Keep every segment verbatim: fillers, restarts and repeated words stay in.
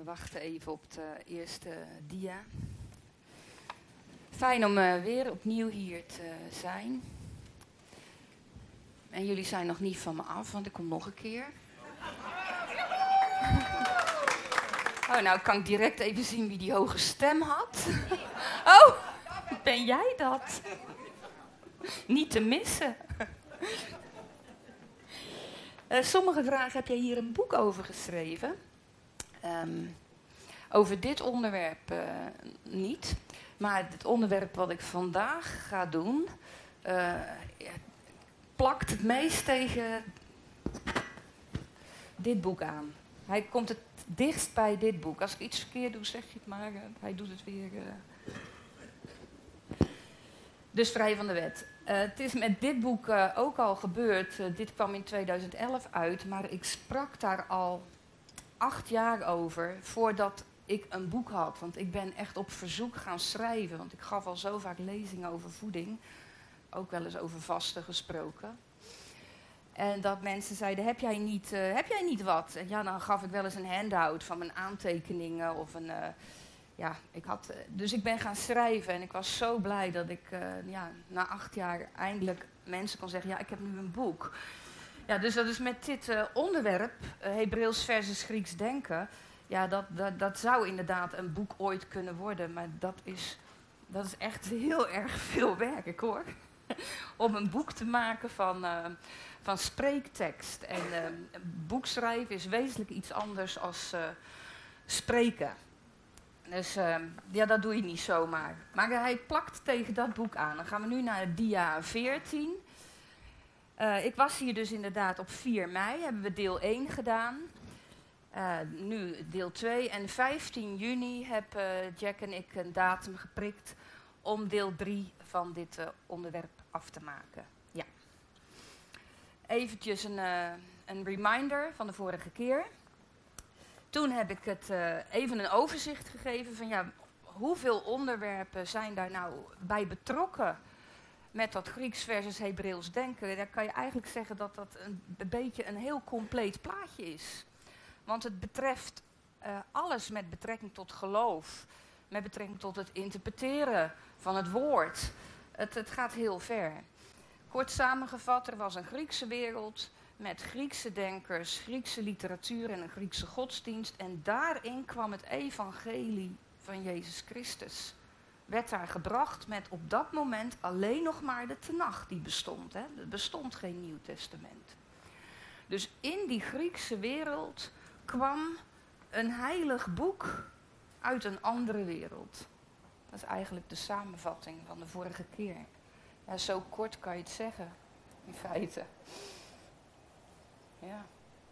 We wachten even op de eerste dia. Fijn om uh, weer opnieuw hier te zijn. En jullie zijn nog niet van me af, want ik kom nog een keer. Oh, nou kan ik direct even zien wie die hoge stem had. Oh, ben jij dat? Niet te missen. Uh, sommige vragen heb jij hier een boek over geschreven. Um, over dit onderwerp uh, niet. Maar het onderwerp wat ik vandaag ga doen, uh, plakt het meest tegen dit boek aan. Hij komt het dichtst bij dit boek. Als ik iets verkeerd doe, zeg je het maar. Uh, hij doet het weer. Uh. Dus vrij van de wet. Uh, het is met dit boek uh, ook al gebeurd. Uh, dit kwam in tweeduizend elf uit, maar ik sprak daar al acht jaar over voordat ik een boek had. Want ik ben echt op verzoek gaan schrijven. Want ik gaf al zo vaak lezingen over voeding. Ook wel eens over vasten gesproken. En dat mensen zeiden, heb jij niet, uh, heb jij niet wat? En ja, dan gaf ik wel eens een handout van mijn aantekeningen of een... Uh, Ja, ik had, dus ik ben gaan schrijven en ik was zo blij dat ik uh, ja, na acht jaar eindelijk mensen kon zeggen, ja, ik heb nu een boek. Ja, dus dat is met dit uh, onderwerp, uh, Hebreeuws versus Grieks denken, ja, dat, dat, dat zou inderdaad een boek ooit kunnen worden, maar dat is, dat is echt heel erg veel werk, hoor. Om een boek te maken van, uh, van spreektekst. En uh, boek schrijven is wezenlijk iets anders als uh, spreken. Dus uh, ja, dat doe je niet zomaar. Maar hij plakt tegen dat boek aan. Dan gaan we nu naar dia veertien. Uh, ik was hier dus inderdaad op vier mei, hebben we deel één gedaan. Uh, nu deel twee. En vijftien juni heb uh, Jack en ik een datum geprikt om deel drie van dit uh, onderwerp af te maken. Ja. Eventjes een, uh, een reminder van de vorige keer. Toen heb ik het uh, even een overzicht gegeven van ja, hoeveel onderwerpen zijn daar nou bij betrokken met dat Grieks versus Hebreeuws denken. Daar kan je eigenlijk zeggen dat dat een, een beetje een heel compleet plaatje is. Want het betreft uh, alles met betrekking tot geloof, met betrekking tot het interpreteren van het woord. Het, het gaat heel ver. Kort samengevat, er was een Griekse wereld met Griekse denkers, Griekse literatuur en een Griekse godsdienst. En daarin kwam het evangelie van Jezus Christus. Werd daar gebracht met op dat moment alleen nog maar de Tenach die bestond. Hè. Er bestond geen Nieuw Testament. Dus in die Griekse wereld kwam een heilig boek uit een andere wereld. Dat is eigenlijk de samenvatting van de vorige keer. Ja, zo kort kan je het zeggen, in feite. Ja.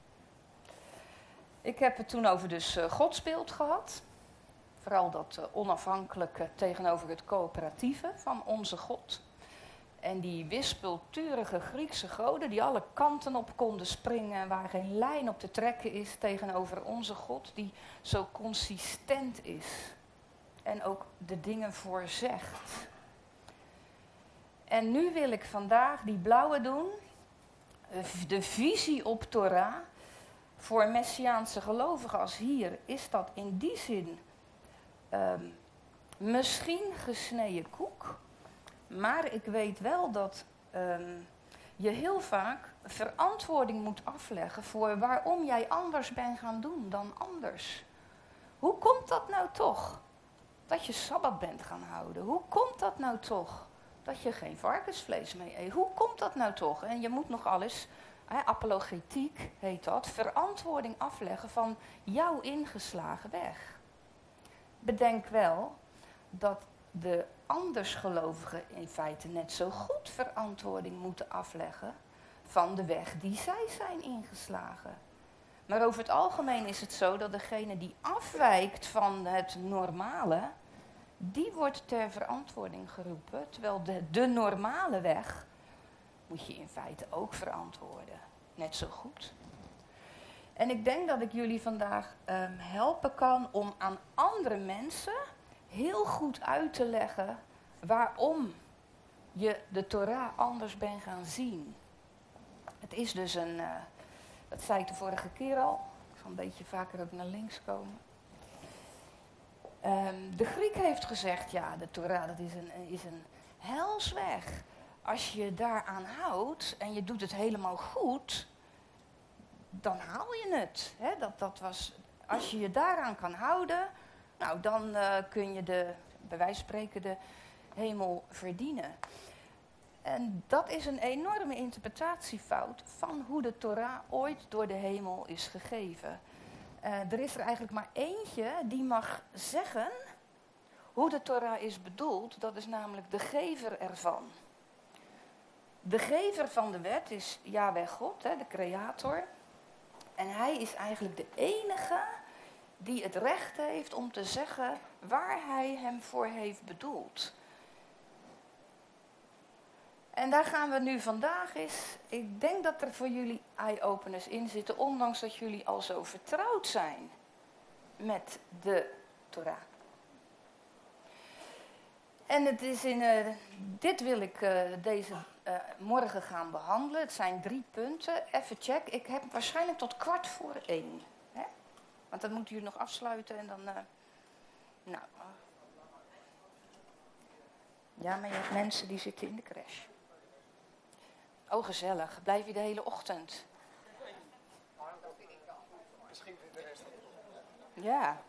Ik heb het toen over dus uh, godsbeeld gehad. Vooral dat uh, onafhankelijke tegenover het coöperatieve van onze God. En die wispelturige Griekse goden die alle kanten op konden springen, waar geen lijn op te trekken is tegenover onze God die zo consistent is. En ook de dingen voorzegt. En nu wil ik vandaag die blauwe doen. De visie op Torah voor messiaanse gelovigen als hier is dat in die zin um, misschien gesneden koek. Maar ik weet wel dat um, je heel vaak verantwoording moet afleggen voor waarom jij anders bent gaan doen dan anders. Hoe komt dat nou toch? Dat je Sabbat bent gaan houden. Hoe komt dat nou toch? Dat je geen varkensvlees mee eet. Hoe komt dat nou toch? En je moet nog alles, hè, apologetiek heet dat, verantwoording afleggen van jouw ingeslagen weg. Bedenk wel dat de andersgelovigen in feite net zo goed verantwoording moeten afleggen van de weg die zij zijn ingeslagen. Maar over het algemeen is het zo dat degene die afwijkt van het normale, die wordt ter verantwoording geroepen, terwijl de, de normale weg moet je in feite ook verantwoorden. Net zo goed. En ik denk dat ik jullie vandaag um, helpen kan om aan andere mensen heel goed uit te leggen waarom je de Torah anders bent gaan zien. Het is dus een, uh, dat zei ik de vorige keer al, ik zal een beetje vaker ook naar links komen. Um, de Griek heeft gezegd, ja, de Torah dat is een, is een helsweg. Als je daaraan houdt en je doet het helemaal goed, dan haal je het. Hè? Dat, dat was, als je je daaraan kan houden, nou, dan uh, kun je de, bij wijze van spreken de hemel verdienen. En dat is een enorme interpretatiefout van hoe de Torah ooit door de hemel is gegeven. Uh, er is er eigenlijk maar eentje die mag zeggen hoe de Torah is bedoeld. Dat is namelijk de gever ervan. De gever van de wet is Yahweh God, hè, de creator. En hij is eigenlijk de enige die het recht heeft om te zeggen waar hij hem voor heeft bedoeld. En daar gaan we nu vandaag eens. Ik denk dat er voor jullie eye-openers in zitten, ondanks dat jullie al zo vertrouwd zijn met de Torah. En het is in, uh, dit wil ik uh, deze uh, morgen gaan behandelen. Het zijn drie punten. Even check. Ik heb waarschijnlijk tot kwart voor één. Hè? Want dan moeten jullie nog afsluiten en dan... Uh, nou. Ja, maar je hebt mensen die zitten in de crash. Oh, gezellig. Blijf je de hele ochtend? Misschien de rest. Ja.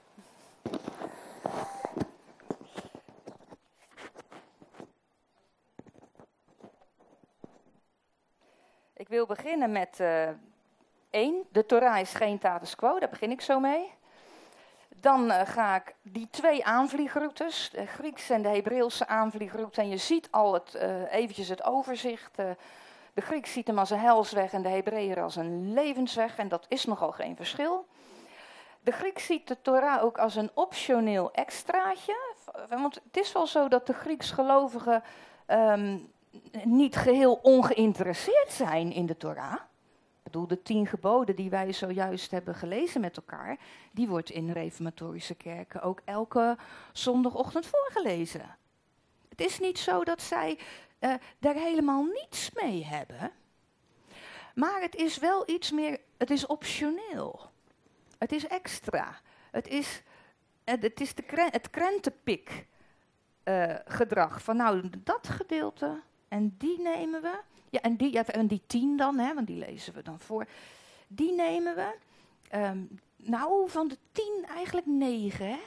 Ik wil beginnen met uh, één. De Torah is geen status quo, daar begin ik zo mee. Dan uh, ga ik die twee aanvliegroutes, de Griekse en de Hebreeuwse aanvliegroute. En je ziet al het, uh, eventjes het overzicht. Uh, de Griek ziet hem als een helsweg en de Hebreeër als een levensweg. En dat is nogal geen verschil. De Griek ziet de Torah ook als een optioneel extraatje. Want het is wel zo dat de Grieksgelovigen um, niet geheel ongeïnteresseerd zijn in de Torah. Ik bedoel, de tien geboden die wij zojuist hebben gelezen met elkaar, die wordt in reformatorische kerken ook elke zondagochtend voorgelezen. Het is niet zo dat zij uh, daar helemaal niets mee hebben. Maar het is wel iets meer, het is optioneel. Het is extra. Het is, het, is de kren, het krentenpik uh, gedrag. Van nou, dat gedeelte en die nemen we. Ja, en die, ja, en die tien dan, hè, want die lezen we dan voor. Die nemen we. Um, nou, van de tien eigenlijk negen, hè.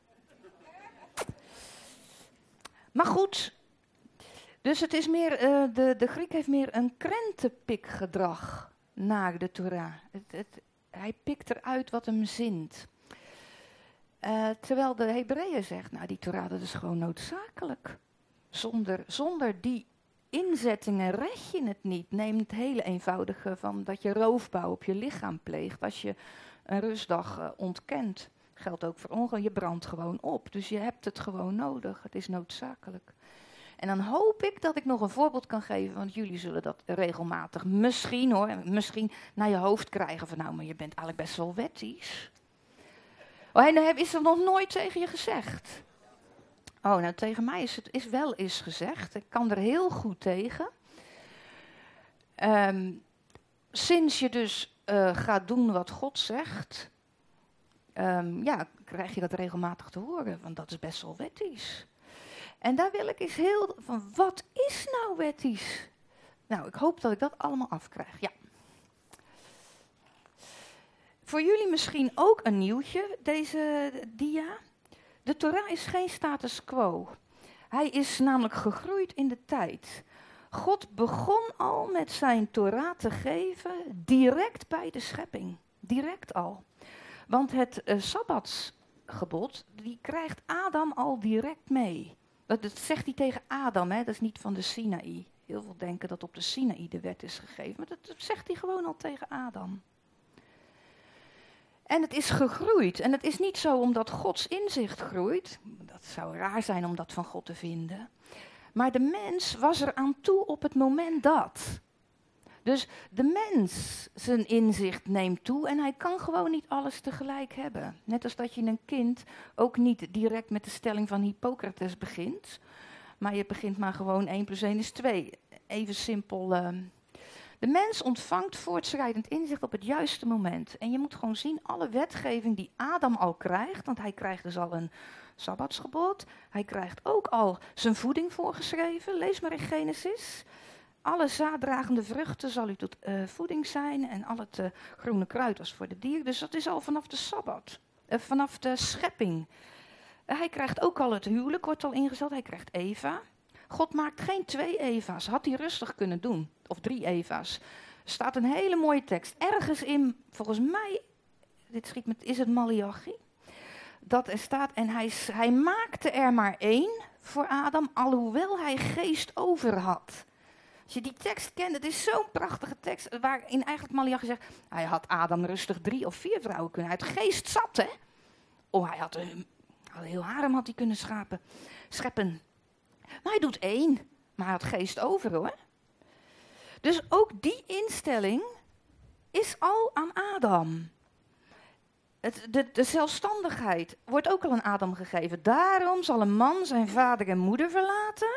Maar goed. Dus het is meer, uh, de, de Griek heeft meer een krentenpikgedrag naar de Torah. Het, het, hij pikt eruit wat hem zint. Uh, terwijl de Hebreeër zegt, nou die Torah dat is gewoon noodzakelijk. Zonder, zonder die inzettingen red je het niet. Neem het hele eenvoudige van dat je roofbouw op je lichaam pleegt. Als je een rustdag uh, ontkent, geldt ook voor ongeluk. Je brandt gewoon op. Dus je hebt het gewoon nodig. Het is noodzakelijk. En dan hoop ik dat ik nog een voorbeeld kan geven, want jullie zullen dat regelmatig misschien hoor, misschien naar je hoofd krijgen van nou, maar je bent eigenlijk best wel wettisch. Oh, en dan is er nog nooit tegen je gezegd. Oh, nou tegen mij is het is wel eens gezegd. Ik kan er heel goed tegen. Um, sinds je dus uh, gaat doen wat God zegt, um, ja, krijg je dat regelmatig te horen, want dat is best wel wettisch. En daar wil ik eens heel van, wat is nou wettisch? Nou, ik hoop dat ik dat allemaal afkrijg, ja. Voor jullie misschien ook een nieuwtje, deze dia. De Torah is geen status quo. Hij is namelijk gegroeid in de tijd. God begon al met zijn Torah te geven direct bij de schepping. Direct al. Want het uh, Sabbatsgebod, die krijgt Adam al direct mee. Dat, dat zegt hij tegen Adam, hè? Dat is niet van de Sinaï. Heel veel denken dat op de Sinaï de wet is gegeven. Maar dat, dat zegt hij gewoon al tegen Adam. En het is gegroeid. En het is niet zo omdat Gods inzicht groeit. Dat zou raar zijn om dat van God te vinden. Maar de mens was er aan toe op het moment dat. Dus de mens, zijn inzicht neemt toe en hij kan gewoon niet alles tegelijk hebben. Net als dat je een kind ook niet direct met de stelling van Hippocrates begint. Maar je begint maar gewoon één plus één is twee. Even simpel. Uh, De mens ontvangt voortschrijdend inzicht op het juiste moment. En je moet gewoon zien, alle wetgeving die Adam al krijgt, want hij krijgt dus al een sabbatsgebod. Hij krijgt ook al zijn voeding voorgeschreven. Lees maar in Genesis. Alle zaaddragende vruchten zal u tot uh, voeding zijn en al het uh, groene kruid was voor de dier. Dus dat is al vanaf de Sabbat, uh, vanaf de schepping. Uh, hij krijgt ook al het huwelijk, wordt al ingesteld. Hij krijgt Eva. God maakt geen twee Eva's, had hij rustig kunnen doen. Of drie Eva's. Er staat een hele mooie tekst. Ergens in, volgens mij, dit schiet met, is het Maleachi? Dat er staat, en hij, hij maakte er maar één voor Adam, alhoewel hij geest over had. Als je die tekst kent, het is zo'n prachtige tekst, waarin eigenlijk Maleachi zegt, hij had Adam rustig drie of vier vrouwen kunnen. Hij had geest zat, hè? Oh, hij had een, een heel harem had hij kunnen schapen, scheppen. Maar hij doet één, maar hij had geest over, hoor. Dus ook die instelling is al aan Adam. Het, de, de zelfstandigheid wordt ook al aan Adam gegeven. Daarom zal een man zijn vader en moeder verlaten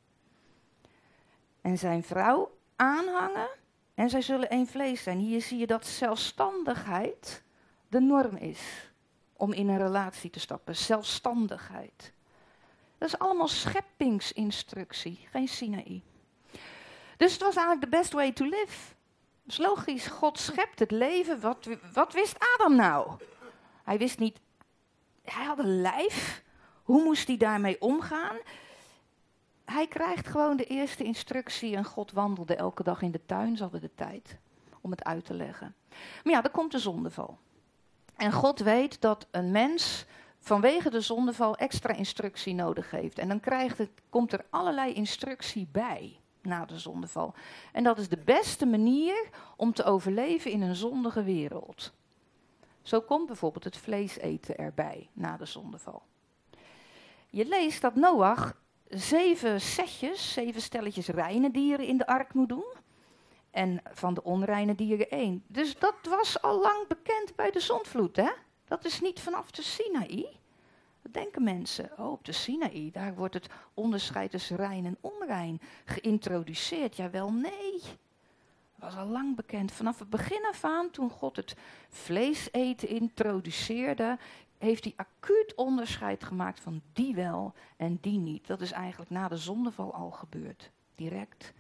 en zijn vrouw aanhangen en zij zullen één vlees zijn. Hier zie je dat zelfstandigheid de norm is om in een relatie te stappen. Zelfstandigheid. Dat is allemaal scheppingsinstructie, geen Sinaï. Dus het was eigenlijk the best way to live. Dat is logisch, God schept het leven. Wat, wat wist Adam nou? Hij wist niet, hij had een lijf. Hoe moest hij daarmee omgaan? Hij krijgt gewoon de eerste instructie en God wandelde elke dag in de tuin. Ze hadden de tijd om het uit te leggen. Maar ja, dan komt de zondeval. En God weet dat een mens vanwege de zondeval extra instructie nodig heeft. En dan krijgt het, komt er allerlei instructie bij na de zondeval. En dat is de beste manier om te overleven in een zondige wereld. Zo komt bijvoorbeeld het vlees eten erbij na de zondeval. Je leest dat Noach zeven setjes, zeven stelletjes reine dieren in de ark moet doen. En van de onreine dieren één. Dus dat was al lang bekend bij de zondvloed, hè? Dat is niet vanaf de Sinaï. Dat denken mensen. Oh, op de Sinaï, daar wordt het onderscheid tussen rein en onrein geïntroduceerd. Jawel, nee. Dat was al lang bekend. Vanaf het begin af aan, toen God het vlees eten introduceerde, heeft hij acuut onderscheid gemaakt van die wel en die niet. Dat is eigenlijk na de zondeval al gebeurd. Direct.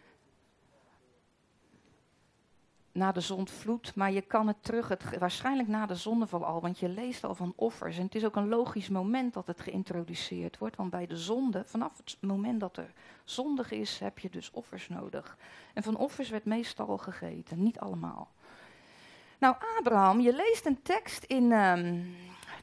Na de zondvloed, maar je kan het terug, het, waarschijnlijk na de zondeval al, want je leest al van offers. En het is ook een logisch moment dat het geïntroduceerd wordt, want bij de zonde, vanaf het moment dat er zondig is, heb je dus offers nodig. En van offers werd meestal gegeten, niet allemaal. Nou, Abraham, je leest een tekst in, um,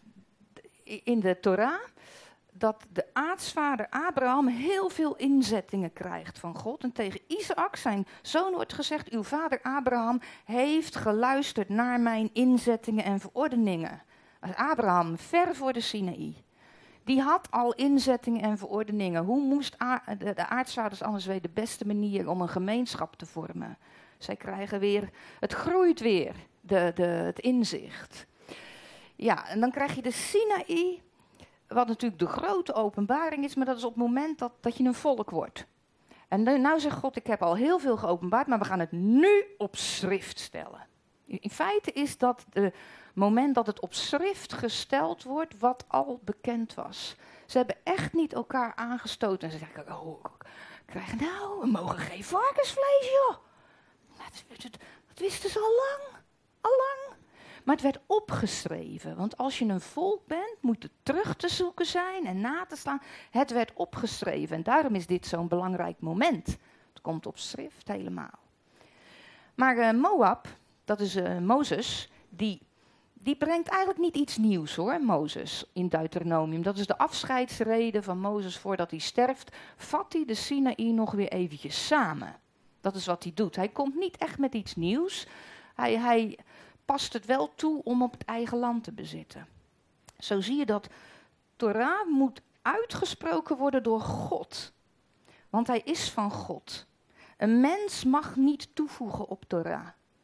in de Torah, dat de aartsvader Abraham heel veel inzettingen krijgt van God. En tegen Isaac, zijn zoon, wordt gezegd, uw vader Abraham heeft geluisterd naar mijn inzettingen en verordeningen. Abraham, ver voor de Sinaï. Die had al inzettingen en verordeningen. Hoe moest a- de, de aartsvaders anders weten de beste manier om een gemeenschap te vormen? Zij krijgen weer, het groeit weer, de, de, het inzicht. Ja, en dan krijg je de Sinaï, wat natuurlijk de grote openbaring is, maar dat is op het moment dat, dat je een volk wordt. En nu, nou zegt God, ik heb al heel veel geopenbaard, maar we gaan het nu op schrift stellen. In feite is dat het moment dat het op schrift gesteld wordt, wat al bekend was. Ze hebben echt niet elkaar aangestoten. En ze zeggen, oh, krijgen nou, we mogen geen varkensvlees, joh. Dat, dat, dat wisten ze al lang, al lang. Maar het werd opgeschreven, want als je een volk bent, moet het terug te zoeken zijn en na te slaan. Het werd opgeschreven en daarom is dit zo'n belangrijk moment. Het komt op schrift helemaal. Maar uh, Moab, dat is uh, Mozes, die, die brengt eigenlijk niet iets nieuws hoor, Mozes, in Deuteronomium. Dat is de afscheidsrede van Mozes voordat hij sterft. Vat hij de Sinaï nog weer eventjes samen. Dat is wat hij doet. Hij komt niet echt met iets nieuws. Hij... hij past het wel toe om op het eigen land te bezitten. Zo zie je dat Torah moet uitgesproken worden door God. Want hij is van God. Een mens mag niet toevoegen op Torah.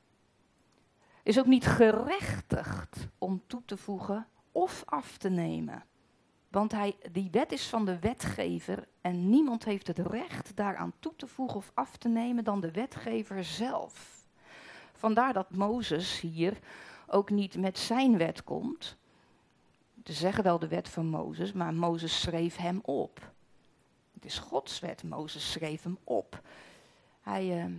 Is ook niet gerechtigd om toe te voegen of af te nemen. Want hij, die wet is van de wetgever en niemand heeft het recht daaraan toe te voegen of af te nemen dan de wetgever zelf. Vandaar dat Mozes hier ook niet met zijn wet komt. Ze zeggen wel de wet van Mozes, maar Mozes schreef hem op. Het is Gods wet, Mozes schreef hem op. Hij, uh...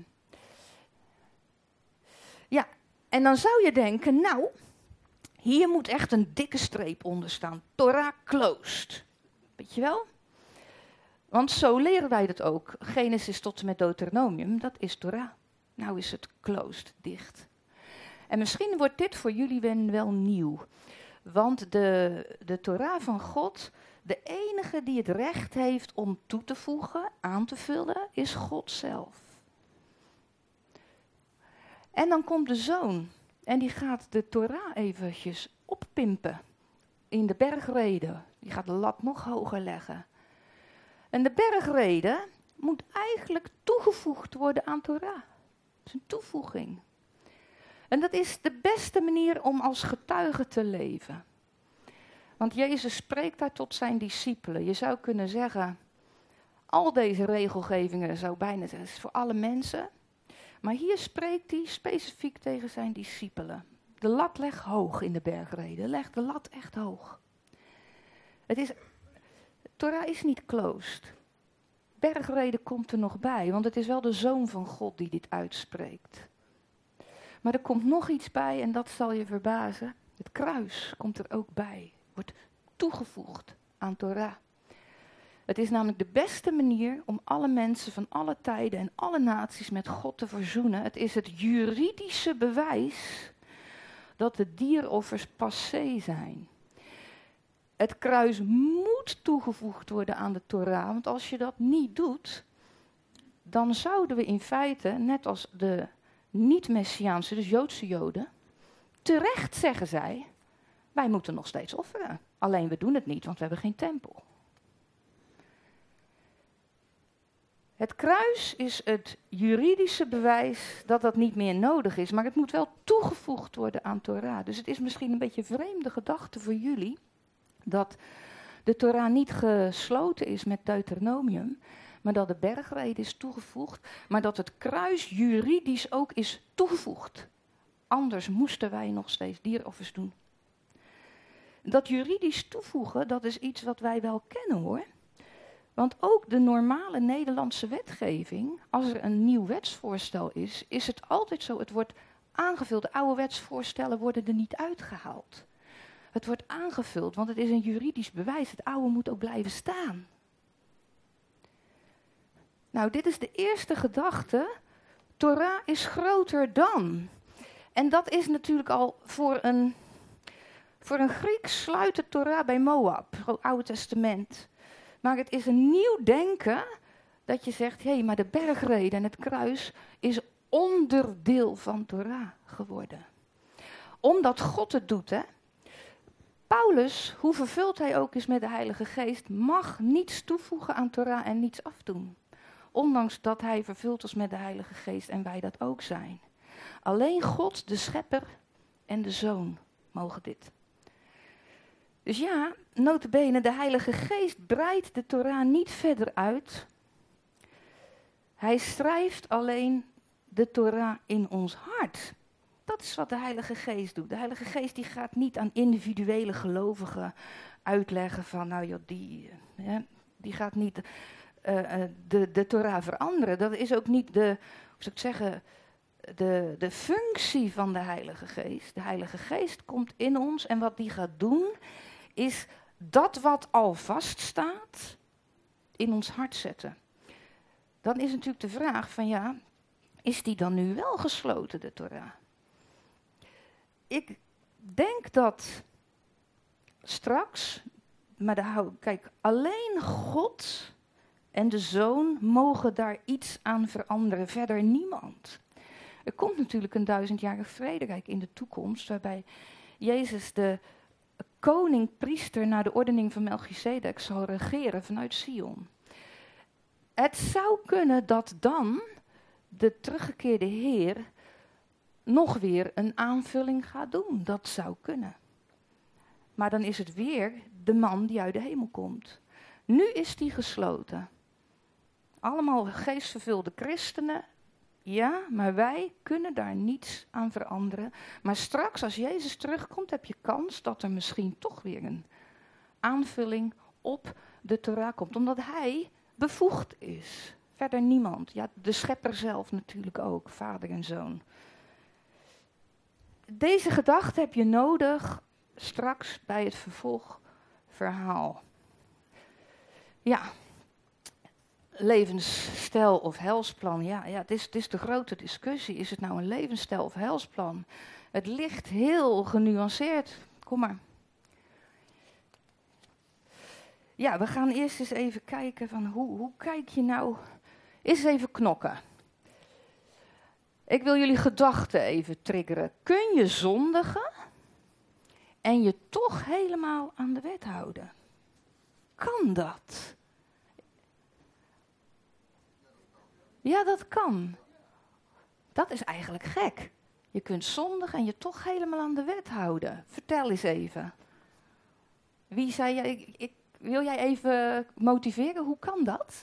Ja, en dan zou je denken, nou, hier moet echt een dikke streep onder staan. Torah closed. Weet je wel? Want zo leren wij dat ook. Genesis tot en met Deuteronomium, dat is Torah. Nou is het closed, dicht. En misschien wordt dit voor jullie wel nieuw. Want de, de Torah van God, de enige die het recht heeft om toe te voegen, aan te vullen, is God zelf. En dan komt de zoon en die gaat de Torah eventjes oppimpen in de bergreden. Die gaat de lat nog hoger leggen. En de bergreden moet eigenlijk toegevoegd worden aan Torah. Dat is een toevoeging. En dat is de beste manier om als getuige te leven. Want Jezus spreekt daar tot zijn discipelen. Je zou kunnen zeggen, al deze regelgevingen zou bijna zeggen, is voor alle mensen. Maar hier spreekt hij specifiek tegen zijn discipelen. De lat leg hoog in de bergreden. Leg de lat echt hoog. Het is, Torah is niet closed. Bergreden komt er nog bij, want het is wel de Zoon van God die dit uitspreekt. Maar er komt nog iets bij en dat zal je verbazen. Het kruis komt er ook bij. Wordt toegevoegd aan Torah. Het is namelijk de beste manier om alle mensen van alle tijden en alle naties met God te verzoenen. Het is het juridische bewijs dat de dieroffers passé zijn. Het kruis moet toegevoegd worden aan de Torah, want als je dat niet doet, dan zouden we in feite, net als de niet-Messiaanse, dus Joodse Joden, terecht zeggen zij, wij moeten nog steeds offeren. Alleen we doen het niet, want we hebben geen tempel. Het kruis is het juridische bewijs dat dat niet meer nodig is, maar het moet wel toegevoegd worden aan Torah. Dus het is misschien een beetje een vreemde gedachte voor jullie, dat de Torah niet gesloten is met Deuteronomium, maar dat de bergreden is toegevoegd, maar dat het kruis juridisch ook is toegevoegd. Anders moesten wij nog steeds dieroffers doen. Dat juridisch toevoegen, dat is iets wat wij wel kennen hoor. Want ook de normale Nederlandse wetgeving, als er een nieuw wetsvoorstel is, is het altijd zo, het wordt aangevuld. De oude wetsvoorstellen worden er niet uitgehaald. Het wordt aangevuld, want het is een juridisch bewijs. Het oude moet ook blijven staan. Nou, dit is de eerste gedachte. Torah is groter dan. En dat is natuurlijk al voor een, voor een Griek sluit de Torah bij Moab, het Oude Testament. Maar het is een nieuw denken dat je zegt, hé, hey, maar de bergreden en het kruis is onderdeel van Torah geworden. Omdat God het doet, hè. Paulus, hoe vervuld hij ook is met de Heilige Geest, mag niets toevoegen aan Torah en niets afdoen. Ondanks dat hij vervuld was met de Heilige Geest en wij dat ook zijn. Alleen God, de Schepper en de Zoon mogen dit. Dus ja, nota bene, de Heilige Geest breidt de Torah niet verder uit. Hij schrijft alleen de Torah in ons hart. Dat is wat de Heilige Geest doet. De Heilige Geest die gaat niet aan individuele gelovigen uitleggen van, nou joh, die, ja, die gaat niet uh, uh, de, de Torah veranderen. Dat is ook niet de, hoe zou ik zeggen, de, de functie van de Heilige Geest. De Heilige Geest komt in ons en wat die gaat doen, is dat wat al vaststaat, in ons hart zetten. Dan is natuurlijk de vraag van ja, is die dan nu wel gesloten, de Torah? Ik denk dat straks, maar de hou, kijk, alleen God en de Zoon mogen daar iets aan veranderen, verder niemand. Er komt natuurlijk een duizendjarig vrederijk in de toekomst, waarbij Jezus de koning, priester naar de ordening van Melchizedek zal regeren vanuit Sion. Het zou kunnen dat dan de teruggekeerde Heer nog weer een aanvulling gaat doen. Dat zou kunnen. maar dan is het weer de man die uit de hemel komt. Nu is die gesloten. Allemaal geestvervulde christenen. Ja, maar wij kunnen daar niets aan veranderen. Maar straks, als Jezus terugkomt, heb je kans dat er misschien toch weer een aanvulling op de Torah komt. Omdat hij bevoegd is. Verder niemand. Ja, de schepper zelf natuurlijk ook, vader en zoon. Deze gedachte heb je nodig straks bij het vervolgverhaal. Ja, levensstijl of helsplan. Ja, ja het, is, het is de grote discussie. Is het nou een levensstijl of helsplan? Het ligt heel genuanceerd. Kom maar. Ja, we gaan eerst eens even kijken van hoe, hoe kijk je nou... Eens even knokken. Ik wil jullie gedachten even triggeren. Kun je zondigen en je toch helemaal aan de wet houden? Kan dat? Ja, dat kan. Dat is eigenlijk gek. Je kunt zondigen en je toch helemaal aan de wet houden. Vertel eens even. Wie zei jij? Ik, ik, wil jij even motiveren? Hoe kan dat?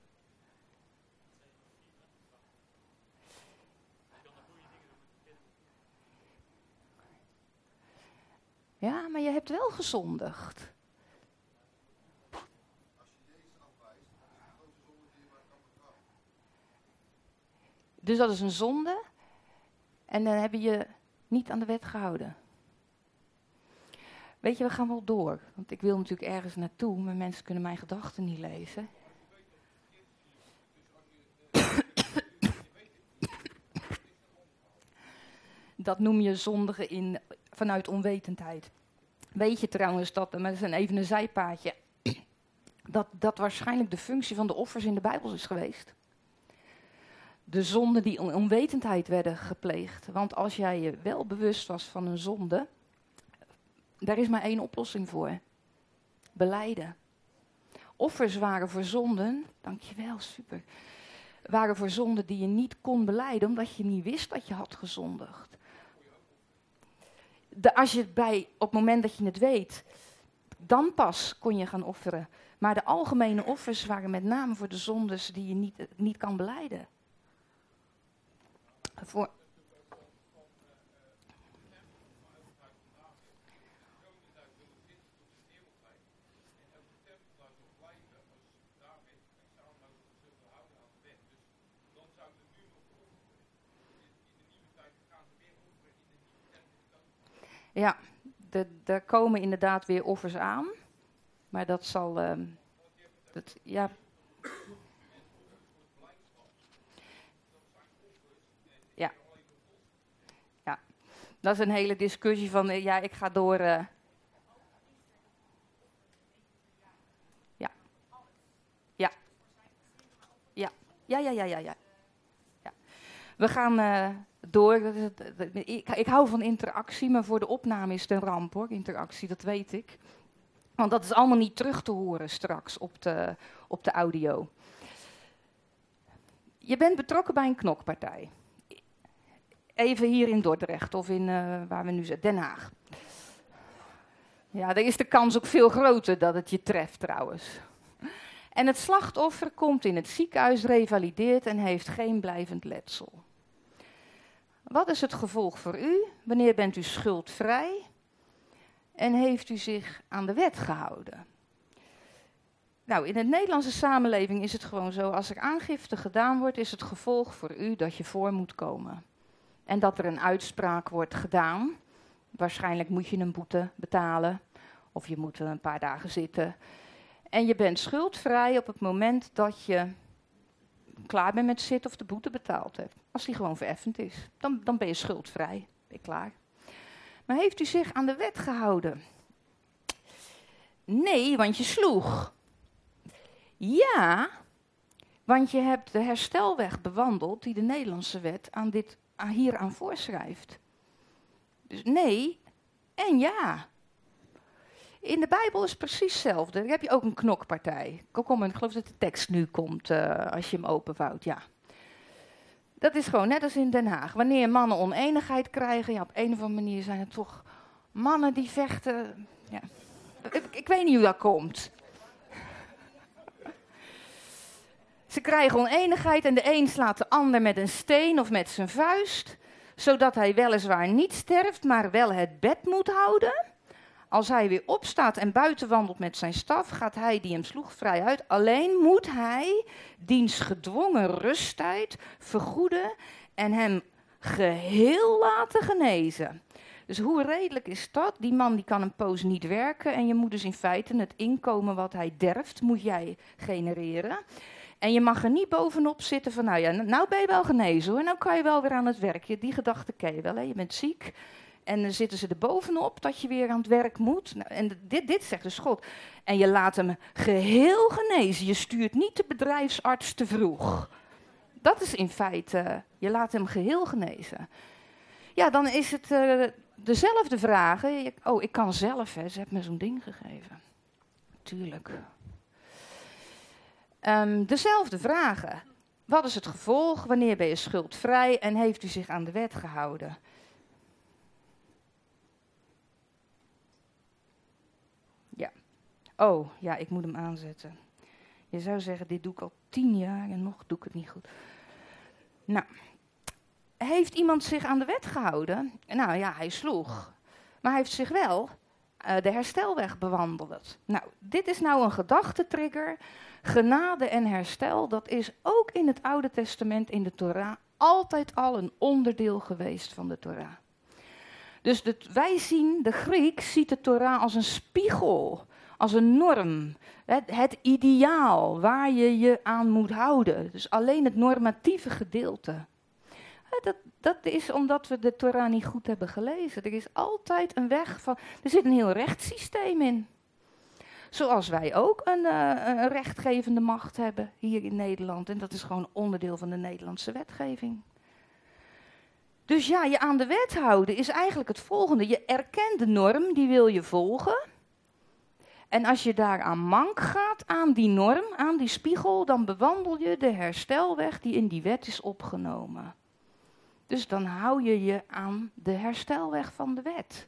Ja, maar je hebt wel gezondigd. Dus dat is een zonde. En dan heb je je niet aan de wet gehouden. Weet je, we gaan wel door. Want ik wil natuurlijk ergens naartoe, maar mensen kunnen mijn gedachten niet lezen. Dat noem je zondigen in, vanuit onwetendheid. Weet je trouwens dat, maar dat is een, even een zijpaadje, dat dat waarschijnlijk de functie van de offers in de Bijbel is geweest. De zonden die in onwetendheid werden gepleegd. Want als jij je wel bewust was van een zonde, daar is maar één oplossing voor. Belijden. Offers waren voor zonden, dankjewel, super, waren voor zonden die je niet kon belijden, omdat je niet wist dat je had gezondigd. De, als je het bij, op het moment dat je het weet, dan pas kon je gaan offeren. Maar de algemene offers waren met name voor de zondes die je niet, niet kan belijden. Voor... Ja, er komen inderdaad weer offers aan. Maar dat zal... Uh, dat, ja. Ja. Ja. Dat is een hele discussie van... Uh, ja, ik ga door... Uh, ja. Ja. Ja. Ja, ja, ja, ja, ja. ja. We gaan... Uh, Door, dat is het, dat, ik, ik hou van interactie, maar voor de opname is het een ramp hoor, interactie, dat weet ik. Want dat is allemaal niet terug te horen straks op de, op de audio. Je bent betrokken bij een knokpartij. Even hier in Dordrecht of in, uh, waar we nu zitten, Den Haag. Ja, dan is de kans ook veel groter dat het je treft trouwens. En het slachtoffer komt in het ziekenhuis, revalideert en heeft geen blijvend letsel. Wat is het gevolg voor u? Wanneer bent u schuldvrij? En heeft u zich aan de wet gehouden? Nou, in de Nederlandse samenleving is het gewoon zo, als er aangifte gedaan wordt, is het gevolg voor u dat je voor moet komen. En dat er een uitspraak wordt gedaan. Waarschijnlijk moet je een boete betalen, of je moet een paar dagen zitten. En je bent schuldvrij op het moment dat je klaar bent met zitten of de boete betaald hebt. Als die gewoon vereffend is, dan, dan ben je schuldvrij. Ben je klaar. Maar heeft u zich aan de wet gehouden? Nee, want je sloeg. Ja, want je hebt de herstelweg bewandeld die de Nederlandse wet aan dit, aan hieraan voorschrijft. Dus nee en ja. In de Bijbel is het precies hetzelfde. Dan heb je ook een knokpartij. Kom, ik geloof dat de tekst nu komt uh, als je hem openvouwt, ja. Dat is gewoon net als in Den Haag. Wanneer mannen oneenigheid krijgen, ja, op een of andere manier zijn het toch mannen die vechten, Ja. Ik, ik weet niet hoe dat komt. Ze krijgen oneenigheid en de een slaat de ander met een steen of met zijn vuist, zodat hij weliswaar niet sterft, maar wel het bed moet houden. Als hij weer opstaat en buiten wandelt met zijn staf, gaat hij die hem sloeg vrij uit. Alleen moet hij diens gedwongen rusttijd vergoeden en hem geheel laten genezen. Dus hoe redelijk is dat? Die man die kan een poos niet werken en je moet dus in feite het inkomen wat hij derft, moet jij genereren. En je mag er niet bovenop zitten van, nou ja, nou ben je wel genezen hoor, nou kan je wel weer aan het werk. Die gedachte ken je wel, hè? Je bent ziek. En dan zitten ze er bovenop dat je weer aan het werk moet. Nou, en dit, dit zegt dus God. En je laat hem geheel genezen. Je stuurt niet de bedrijfsarts te vroeg. Dat is in feite, je laat hem geheel genezen. Ja, dan is het uh, dezelfde vragen. Oh, ik kan zelf, hè. Ze hebben me zo'n ding gegeven. Tuurlijk. Um, dezelfde vragen. Wat is het gevolg? Wanneer ben je schuldvrij? En heeft u zich aan de wet gehouden? Ja. Oh, ja, ik moet hem aanzetten. Je zou zeggen, dit doe ik al tien jaar en nog doe ik het niet goed. Nou, heeft iemand zich aan de wet gehouden? Nou ja, hij sloeg. Maar hij heeft zich wel uh, de herstelweg bewandeld. Nou, dit is nou een gedachtetrigger. Genade en herstel, dat is ook in het Oude Testament, in de Torah, altijd al een onderdeel geweest van de Torah. Dus de, wij zien, de Griek ziet de Torah als een spiegel, als een norm. Het, het ideaal waar je je aan moet houden. Dus alleen het normatieve gedeelte. Dat, dat is omdat we de Torah niet goed hebben gelezen. Er is altijd een weg van, er zit een heel rechtssysteem in. Zoals wij ook een, uh, een rechtgevende macht hebben hier in Nederland. En dat is gewoon onderdeel van de Nederlandse wetgeving. Dus ja, je aan de wet houden is eigenlijk het volgende. Je erkent de norm, die wil je volgen. En als je daaraan mank gaat, aan die norm, aan die spiegel, dan bewandel je de herstelweg die in die wet is opgenomen. Dus dan hou je je aan de herstelweg van de wet.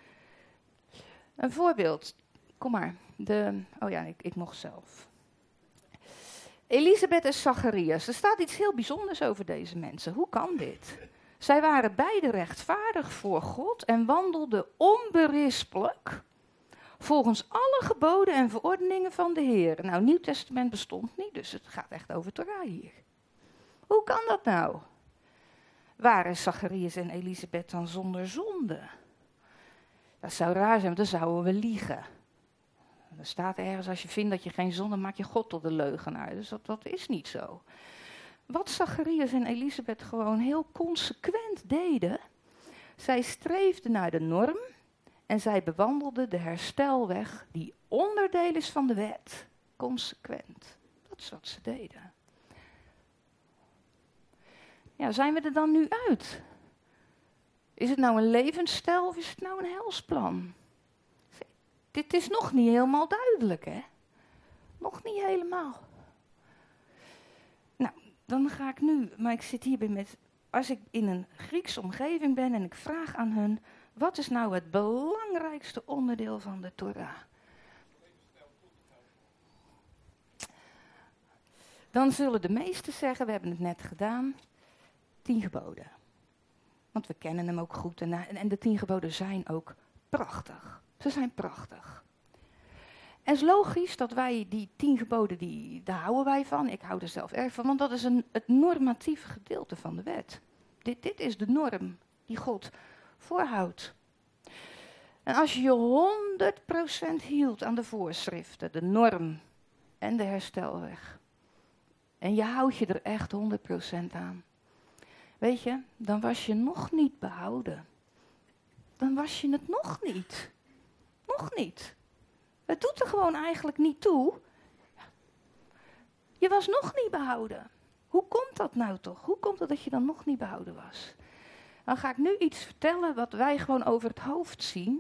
Een voorbeeld. Kom maar. De, oh ja, ik, ik mocht zelf. Elisabeth en Zacharias. Er staat iets heel bijzonders over deze mensen. Hoe kan dit? Zij waren beide rechtvaardig voor God en wandelden onberispelijk volgens alle geboden en verordeningen van de Heer. Nou, Nieuw Testament bestond niet, dus het gaat echt over Torah hier. Hoe kan dat nou? Waren Zacharias en Elisabeth dan zonder zonde? Dat zou raar zijn, want dan zouden we liegen. Er staat ergens, als je vindt dat je geen zonde maak je God tot de leugenaar. Dus dat, dat is niet zo. Wat Zacharias en Elisabeth gewoon heel consequent deden, zij streefden naar de norm en zij bewandelden de herstelweg die onderdeel is van de wet. Consequent. Dat is wat ze deden. Ja, zijn we er dan nu uit? Is het nou een levensstijl of is het nou een helsplan? Dit is nog niet helemaal duidelijk, hè? Nog niet helemaal. Nou, dan ga ik nu, maar ik zit hierbij met, als ik in een Griekse omgeving ben en ik vraag aan hun, wat is nou het belangrijkste onderdeel van de Torah? Dan zullen de meesten zeggen, we hebben het net gedaan, tien geboden. Want we kennen hem ook goed en, en de tien geboden zijn ook prachtig. Ze zijn prachtig. En het is logisch dat wij die tien geboden, die, daar houden wij van. Ik hou er zelf erg van, want dat is een, het normatieve gedeelte van de wet. Dit, dit is de norm die God voorhoudt. En als je je honderd procent hield aan de voorschriften, de norm en de herstelweg, en je houdt je er echt honderd procent aan, weet je, dan was je nog niet behouden. Dan was je het nog niet. Nog niet. Het doet er gewoon eigenlijk niet toe. Je was nog niet behouden. Hoe komt dat nou toch? Hoe komt het dat je dan nog niet behouden was? Dan ga ik nu iets vertellen wat wij gewoon over het hoofd zien.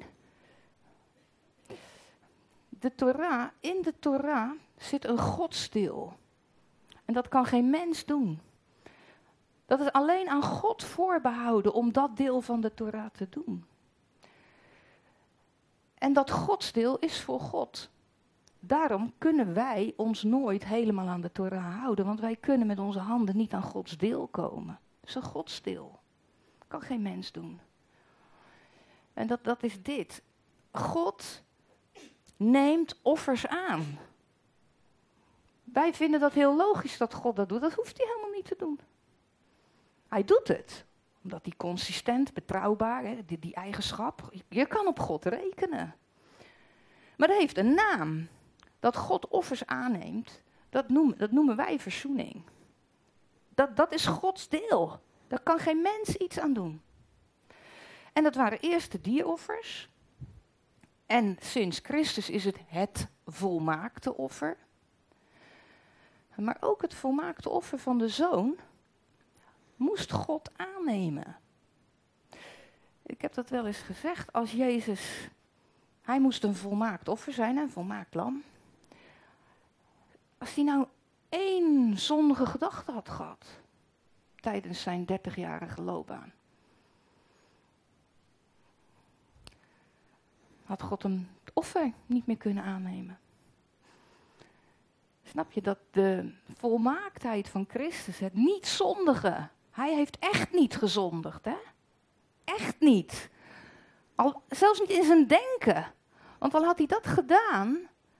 De Torah, in de Torah zit een godsdeel. En dat kan geen mens doen. Dat is alleen aan God voorbehouden om dat deel van de Torah te doen. En dat godsdeel is voor God. Daarom kunnen wij ons nooit helemaal aan de Torah houden, want wij kunnen met onze handen niet aan Gods deel komen. Het is een godsdeel. Kan geen mens doen. En dat, dat is dit. God neemt offers aan. Wij vinden dat heel logisch dat God dat doet. Dat hoeft hij helemaal niet te doen. Hij doet het. Omdat hij consistent, betrouwbaar, hè, die, die eigenschap. Je kan op God rekenen. Maar dat heeft een naam. Dat God offers aanneemt, dat noemen, dat noemen wij verzoening. Dat, dat is Gods deel. Daar kan geen mens iets aan doen. En dat waren eerst de dieroffers. En sinds Christus is het het volmaakte offer. Maar ook het volmaakte offer van de Zoon moest God aannemen. Ik heb dat wel eens gezegd, als Jezus, hij moest een volmaakt offer zijn, een volmaakt lam. Als hij nou één zondige gedachte had gehad, tijdens zijn dertigjarige loopbaan, had God hem het offer niet meer kunnen aannemen. Snap je dat de volmaaktheid van Christus, het niet zondigen, hij heeft echt niet gezondigd, hè? Echt niet. Al, zelfs niet in zijn denken. Want al had hij dat gedaan,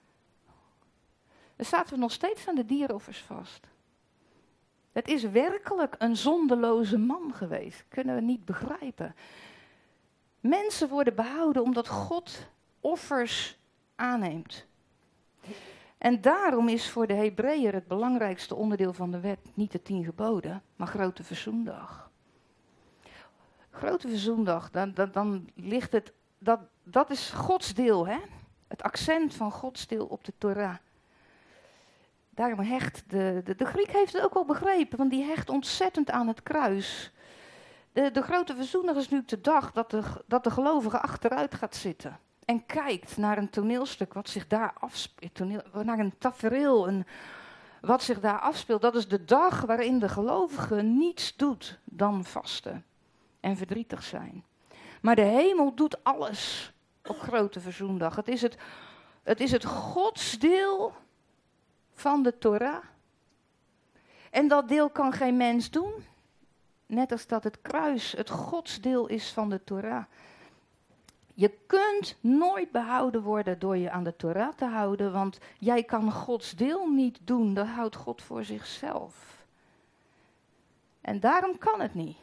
dan zaten we nog steeds aan de dieroffers vast. Het is werkelijk een zondeloze man geweest. Kunnen we niet begrijpen. Mensen worden behouden omdat God offers aanneemt. En daarom is voor de Hebreeër het belangrijkste onderdeel van de wet niet de tien geboden, maar Grote Verzoendag. Grote Verzoendag, dan, dan, dan ligt het, dat, dat is Gods deel, hè? Het accent van Gods deel op de Torah. Daarom hecht de, de, de Griek heeft het ook wel begrepen, want die hecht ontzettend aan het kruis. De, de Grote Verzoendag is natuurlijk de dag dat de, dat de gelovige achteruit gaat zitten. En kijkt naar een toneelstuk wat zich daar afspeelt, toneel, naar een tafereel, een, wat zich daar afspeelt. Dat is de dag waarin de gelovige niets doet dan vasten en verdrietig zijn. Maar de hemel doet alles op Grote Verzoendag. Het is het, het is het godsdeel van de Torah. En dat deel kan geen mens doen. Net als dat het kruis het godsdeel is van de Torah. Je kunt nooit behouden worden door je aan de Torah te houden, want jij kan Gods deel niet doen, dat houdt God voor zichzelf. En daarom kan het niet.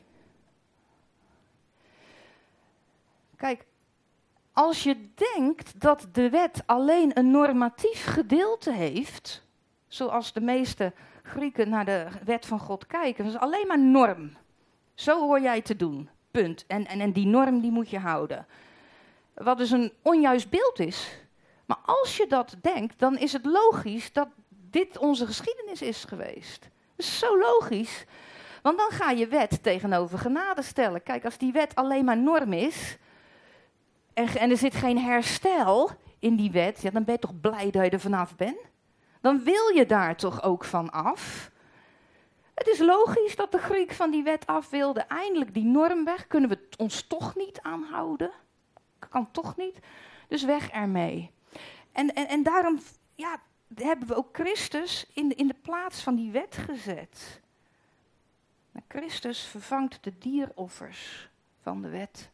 Kijk, als je denkt dat de wet alleen een normatief gedeelte heeft, zoals de meeste Grieken naar de wet van God kijken, dat is alleen maar norm. Zo hoor jij te doen, punt. En, en, en die norm die moet je houden. Wat dus een onjuist beeld is. Maar als je dat denkt, dan is het logisch dat dit onze geschiedenis is geweest. Dat is zo logisch. Want dan ga je wet tegenover genade stellen. Kijk, als die wet alleen maar norm is, en, en er zit geen herstel in die wet, ja, dan ben je toch blij dat je er vanaf bent? Dan wil je daar toch ook van af? Het is logisch dat de Griek van die wet af wilde. Eindelijk die norm weg. Kunnen we het ons toch niet aanhouden? Kan toch niet. Dus weg ermee. En, en, en daarom ja, hebben we ook Christus in de, in de plaats van die wet gezet. Maar Christus vervangt de dieroffers van de wet.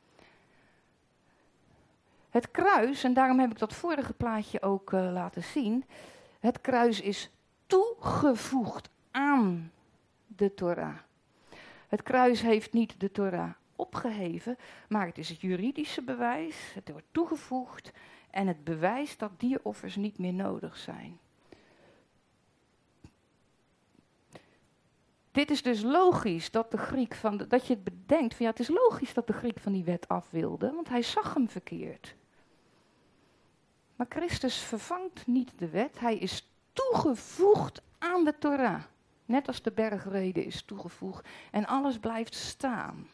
Het kruis, en daarom heb ik dat vorige plaatje ook uh, laten zien. Het kruis is toegevoegd aan de Torah. Het kruis heeft niet de Torah opgeheven, maar het is het juridische bewijs, het wordt toegevoegd en het bewijst dat dieroffers niet meer nodig zijn. Dit is dus logisch dat de Griek van de, dat je het bedenkt van ja, het is logisch dat de Griek van die wet af wilde, want hij zag hem verkeerd. Maar Christus vervangt niet de wet, hij is toegevoegd aan de Torah. Net als de bergrede is toegevoegd en alles blijft staan.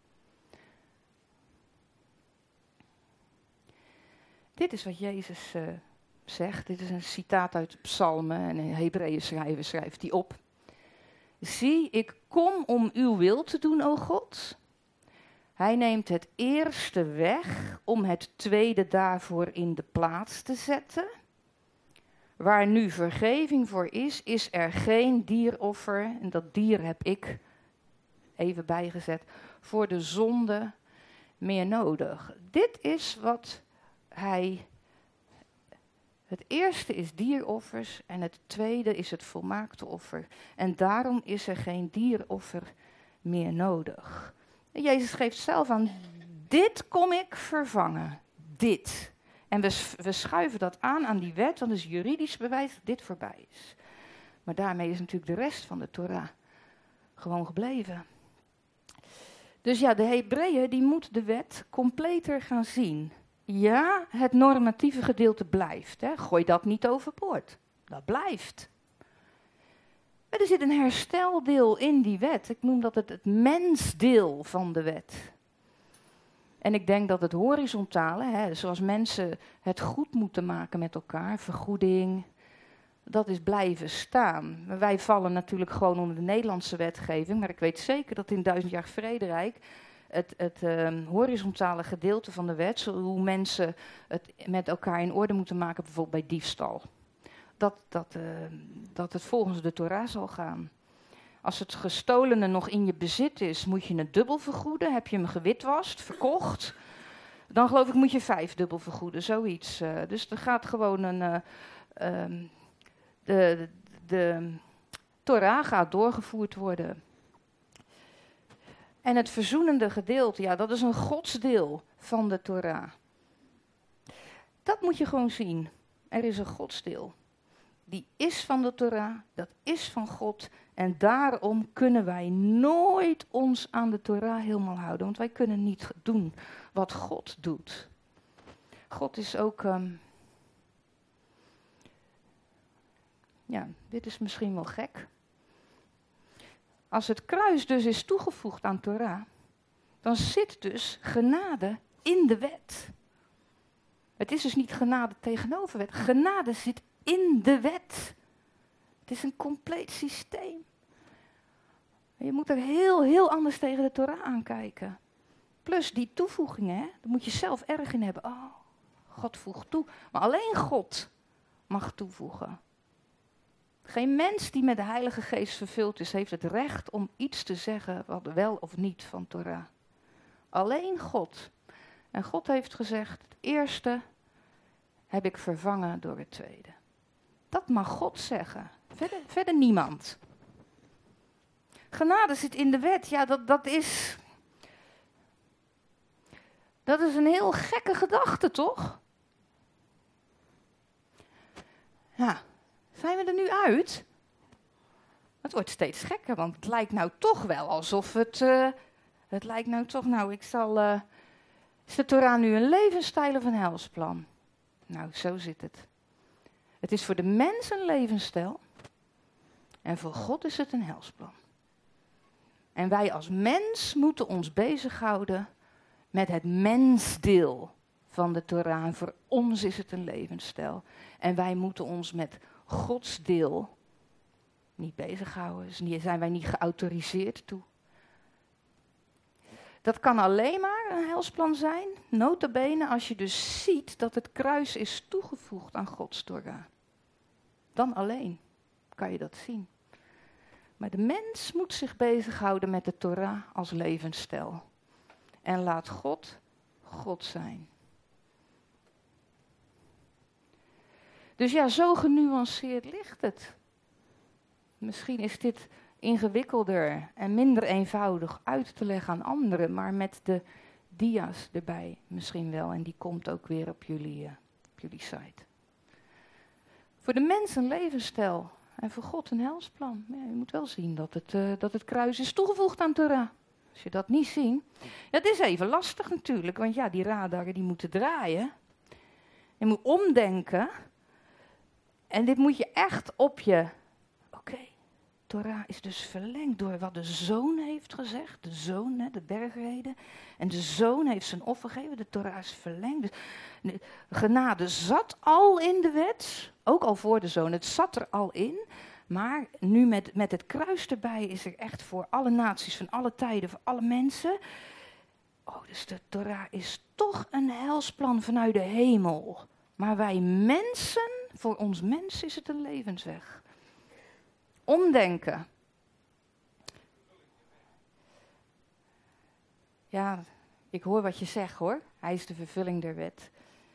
Dit is wat Jezus uh, zegt. Dit is een citaat uit de Psalmen en een Hebreeën schrijver schrijft die op. Zie, ik kom om uw wil te doen, o God. Hij neemt het eerste weg om het tweede daarvoor in de plaats te zetten. Waar nu vergeving voor is, is er geen dieroffer, en dat dier heb ik even bijgezet, voor de zonde meer nodig. Dit is wat hij... Het eerste is dieroffers en het tweede is het volmaakte offer. En daarom is er geen dieroffer meer nodig. En Jezus geeft zelf aan, dit kom ik vervangen. Dit. En we, we schuiven dat aan aan die wet, want dat is juridisch bewijs dat dit voorbij is. Maar daarmee is natuurlijk de rest van de Torah gewoon gebleven. Dus ja, de Hebreeën die moet de wet completer gaan zien. Ja, het normatieve gedeelte blijft. Hè. Gooi dat niet overboord. Dat blijft. Maar er zit een hersteldeel in die wet. Ik noem dat het, het mensdeel van de wet. En ik denk dat het horizontale, hè, zoals mensen het goed moeten maken met elkaar, vergoeding, dat is blijven staan. Wij vallen natuurlijk gewoon onder de Nederlandse wetgeving, maar ik weet zeker dat in duizendjarig vrederijk het, het uh, horizontale gedeelte van de wet, zo hoe mensen het met elkaar in orde moeten maken, bijvoorbeeld bij diefstal, dat, dat, uh, dat het volgens de Torah zal gaan. Als het gestolene nog in je bezit is, moet je het dubbel vergoeden. Heb je hem gewitwast, verkocht, dan geloof ik moet je vijf dubbel vergoeden, zoiets. Uh, dus er gaat gewoon een... Uh, um, de, de, de Torah gaat doorgevoerd worden. En het verzoenende gedeelte, ja, dat is een godsdeel van de Torah. Dat moet je gewoon zien. Er is een godsdeel. Die is van de Torah, dat is van God. En daarom kunnen wij nooit ons aan de Torah helemaal houden. Want wij kunnen niet doen wat God doet. God is ook... Um, ja, dit is misschien wel gek. Als het kruis dus is toegevoegd aan Torah, dan zit dus genade in de wet. Het is dus niet genade tegenover wet. Genade zit in de wet. Het is een compleet systeem. Je moet er heel, heel anders tegen de Torah aankijken. Plus die toevoegingen, hè, daar moet je zelf erg in hebben. Oh, God voegt toe. Maar alleen God mag toevoegen. Geen mens die met de Heilige Geest vervuld is, heeft het recht om iets te zeggen wat wel of niet van Torah. Alleen God. En God heeft gezegd, het eerste heb ik vervangen door het tweede. Dat mag God zeggen. Verder, verder niemand. Genade zit in de wet. Ja, dat, dat is... Dat is een heel gekke gedachte, toch? Ja, zijn we er nu uit? Het wordt steeds gekker, want het lijkt nou toch wel alsof het... Uh, het lijkt nou toch, nou, ik zal... Uh, is de Torah nu een levensstijl of een helsplan? Nou, zo zit het. Het is voor de mens een levensstijl. En voor God is het een helsplan. En wij als mens moeten ons bezighouden met het mensdeel van de Torah. En voor ons is het een levensstijl. En wij moeten ons met Gods deel niet bezighouden. Dus daar zijn wij niet geautoriseerd toe. Dat kan alleen maar een helsplan zijn, nota bene, als je dus ziet dat het kruis is toegevoegd aan Gods Torah. Dan alleen kan je dat zien. Maar de mens moet zich bezighouden met de Torah als levensstijl. En laat God God zijn. Dus ja, zo genuanceerd ligt het. Misschien is dit ingewikkelder en minder eenvoudig uit te leggen aan anderen, maar met de dia's erbij misschien wel. En die komt ook weer op jullie, uh, op jullie site. Voor de mens een levensstijl en voor God een helsplan. Ja, je moet wel zien dat het, uh, dat het kruis is toegevoegd aan Torah. Als je dat niet ziet. Ja, het is even lastig natuurlijk, want ja, die radaren die moeten draaien. Je moet omdenken. En dit moet je echt op je... Oké, okay, Torah is dus verlengd door wat de Zoon heeft gezegd. De Zoon, hè, de bergreden. En de Zoon heeft zijn offer gegeven. De Torah is verlengd. Dus de genade zat al in de wet. Ook al voor de Zoon. Het zat er al in. Maar nu met, met het kruis erbij is er echt voor alle naties, van alle tijden, voor alle mensen, Oh, dus de Torah is toch een helsplan vanuit de hemel. Maar wij mensen, voor ons mens is het een levensweg. Omdenken. Ja, ik hoor wat je zegt hoor. Hij is de vervulling der wet.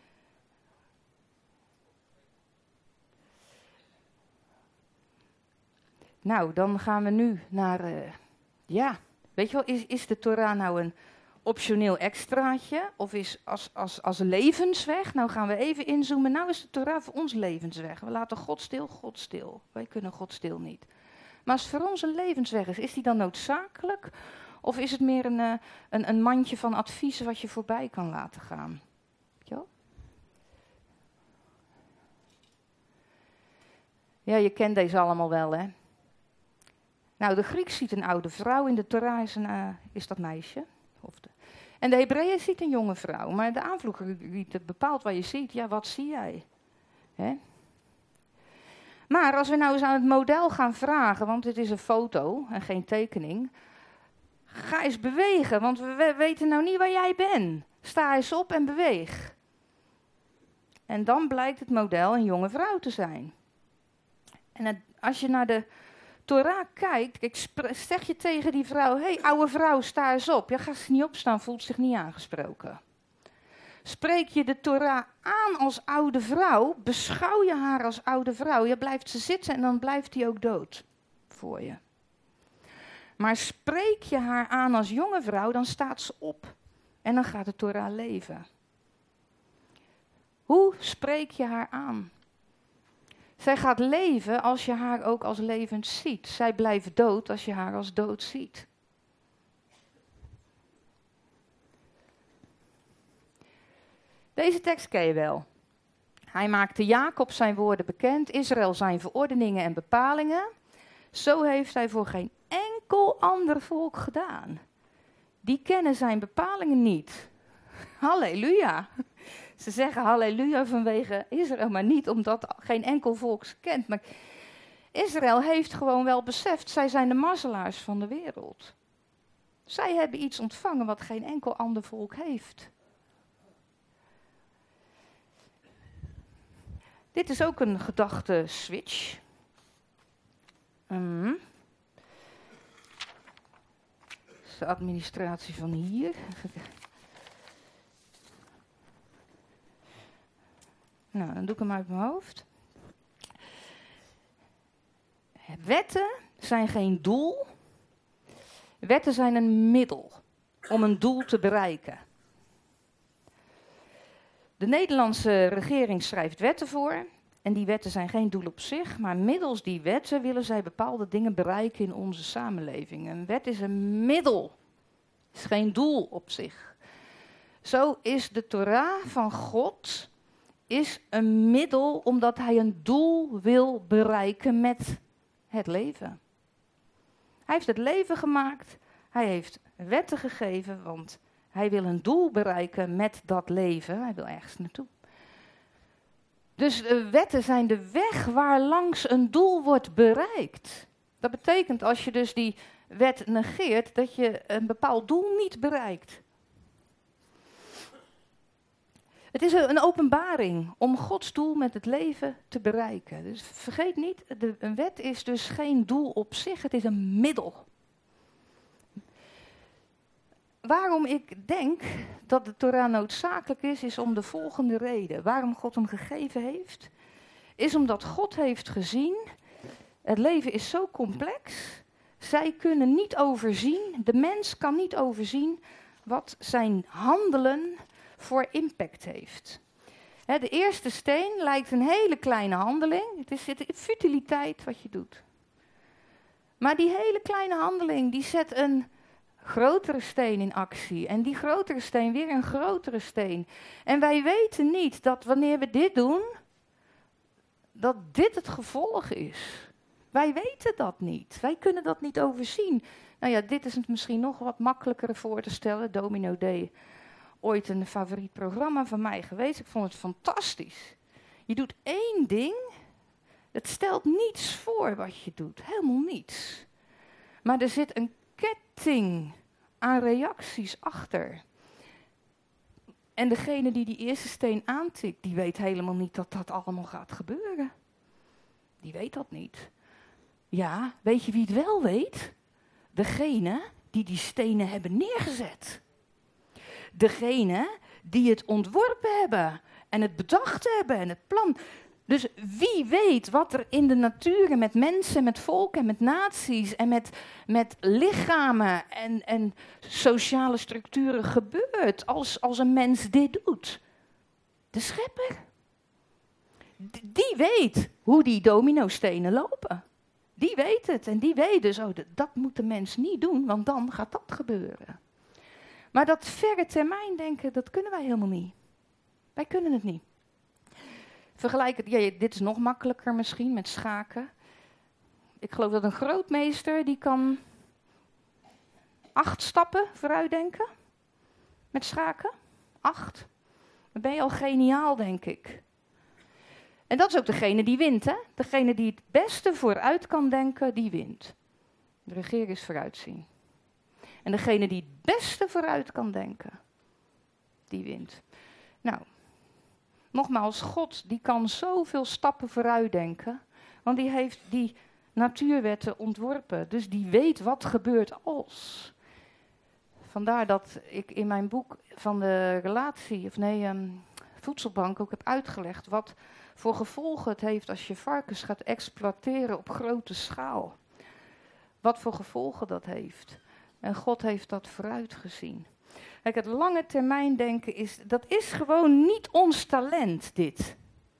Nou, dan gaan we nu naar, uh, ja, weet je wel, is, is de Torah nou een optioneel extraatje? Of is als, als, als levensweg? Nou gaan we even inzoomen. Nou is de Torah voor ons levensweg. We laten God stil, God stil. Wij kunnen God stil niet. Maar als het voor ons een levensweg is, is die dan noodzakelijk? Of is het meer een, uh, een, een mandje van adviezen wat je voorbij kan laten gaan? Weet je wel? Ja, je kent deze allemaal wel, hè? Nou, de Griek ziet een oude vrouw, in de Torah is, een, uh, is dat meisje. Of de, en de Hebreeën ziet een jonge vrouw. Maar de aanvloer bepaalt wat je ziet. Ja, wat zie jij? Hè? Maar als we nou eens aan het model gaan vragen, want dit is een foto en geen tekening. Ga eens bewegen, want we weten nou niet waar jij bent. Sta eens op en beweeg. En dan blijkt het model een jonge vrouw te zijn. En het, als je naar de Torah kijkt, ik zeg je tegen die vrouw, hé, hey, oude vrouw, sta eens op. Ja, gaat ze niet opstaan, voelt zich niet aangesproken. Spreek je de Torah aan als oude vrouw, beschouw je haar als oude vrouw. Je blijft ze zitten en dan blijft die ook dood voor je. Maar spreek je haar aan als jonge vrouw, dan staat ze op. En dan gaat de Torah leven. Hoe spreek je haar aan? Zij gaat leven als je haar ook als levend ziet. Zij blijft dood als je haar als dood ziet. Deze tekst ken je wel. Hij maakte Jacob zijn woorden bekend, Israël zijn verordeningen en bepalingen. Zo heeft hij voor geen enkel ander volk gedaan. Die kennen zijn bepalingen niet. Halleluja. Ze zeggen halleluja vanwege Israël, maar niet omdat geen enkel volk ze kent. Maar Israël heeft gewoon wel beseft, zij zijn de mazzelaars van de wereld. Zij hebben iets ontvangen wat geen enkel ander volk heeft. Dit is ook een gedachte-switch. Mm. Dat is de administratie van hier. Nou, dan doe ik hem uit mijn hoofd. Wetten zijn geen doel. Wetten zijn een middel om een doel te bereiken. De Nederlandse regering schrijft wetten voor. En die wetten zijn geen doel op zich, maar middels die wetten willen zij bepaalde dingen bereiken in onze samenleving. Een wet is een middel, het is geen doel op zich. Zo is de Torah van God is een middel omdat hij een doel wil bereiken met het leven. Hij heeft het leven gemaakt, hij heeft wetten gegeven, want hij wil een doel bereiken met dat leven. Hij wil ergens naartoe. Dus de wetten zijn de weg waar langs een doel wordt bereikt. Dat betekent als je dus die wet negeert, dat je een bepaald doel niet bereikt. Het is een openbaring om Gods doel met het leven te bereiken. Dus vergeet niet, de, een wet is dus geen doel op zich, het is een middel. Waarom ik denk dat de Torah noodzakelijk is, is om de volgende reden. Waarom God hem gegeven heeft, is omdat God heeft gezien, het leven is zo complex, zij kunnen niet overzien, de mens kan niet overzien wat zijn handelen voor impact heeft. He, de eerste steen lijkt een hele kleine handeling, het is de futiliteit wat je doet. Maar die hele kleine handeling, die zet een grotere steen in actie. En die grotere steen weer een grotere steen. En wij weten niet dat wanneer we dit doen, dat dit het gevolg is. Wij weten dat niet. Wij kunnen dat niet overzien. Nou ja, dit is het misschien nog wat makkelijker voor te stellen. Domino Day, ooit een favoriet programma van mij geweest. Ik vond het fantastisch. Je doet één ding, het stelt niets voor wat je doet. Helemaal niets. Maar er zit een ketting aan reacties achter. En degene die die eerste steen aantikt, die weet helemaal niet dat dat allemaal gaat gebeuren. Die weet dat niet. Ja, weet je wie het wel weet? Degene die die stenen hebben neergezet. Degene die het ontworpen hebben en het bedacht hebben en het plan. Dus wie weet wat er in de natuur en met mensen, met volken en met naties en met, met lichamen en, en sociale structuren gebeurt als, als een mens dit doet? De schepper. D- die weet hoe die dominostenen lopen. Die weet het en die weet dus, oh, d- dat moet de mens niet doen, want dan gaat dat gebeuren. Maar dat verre termijn denken, dat kunnen wij helemaal niet. Wij kunnen het niet. Vergelijk het, ja, dit is nog makkelijker misschien met schaken. Ik geloof dat een grootmeester, die kan acht stappen vooruit denken. Met schaken. Acht. Dan ben je al geniaal, denk ik. En dat is ook degene die wint, hè. Degene die het beste vooruit kan denken, die wint. De regering is vooruitzien. En degene die het beste vooruit kan denken, die wint. Nou, nogmaals, God die kan zoveel stappen vooruit denken, want die heeft die natuurwetten ontworpen. Dus die weet wat gebeurt als. Vandaar dat ik in mijn boek van de relatie, of nee, um, voedselbank ook heb uitgelegd wat voor gevolgen het heeft als je varkens gaat exploiteren op grote schaal. Wat voor gevolgen dat heeft. En God heeft dat vooruitgezien. Kijk, het lange termijn denken is, dat is gewoon niet ons talent, dit.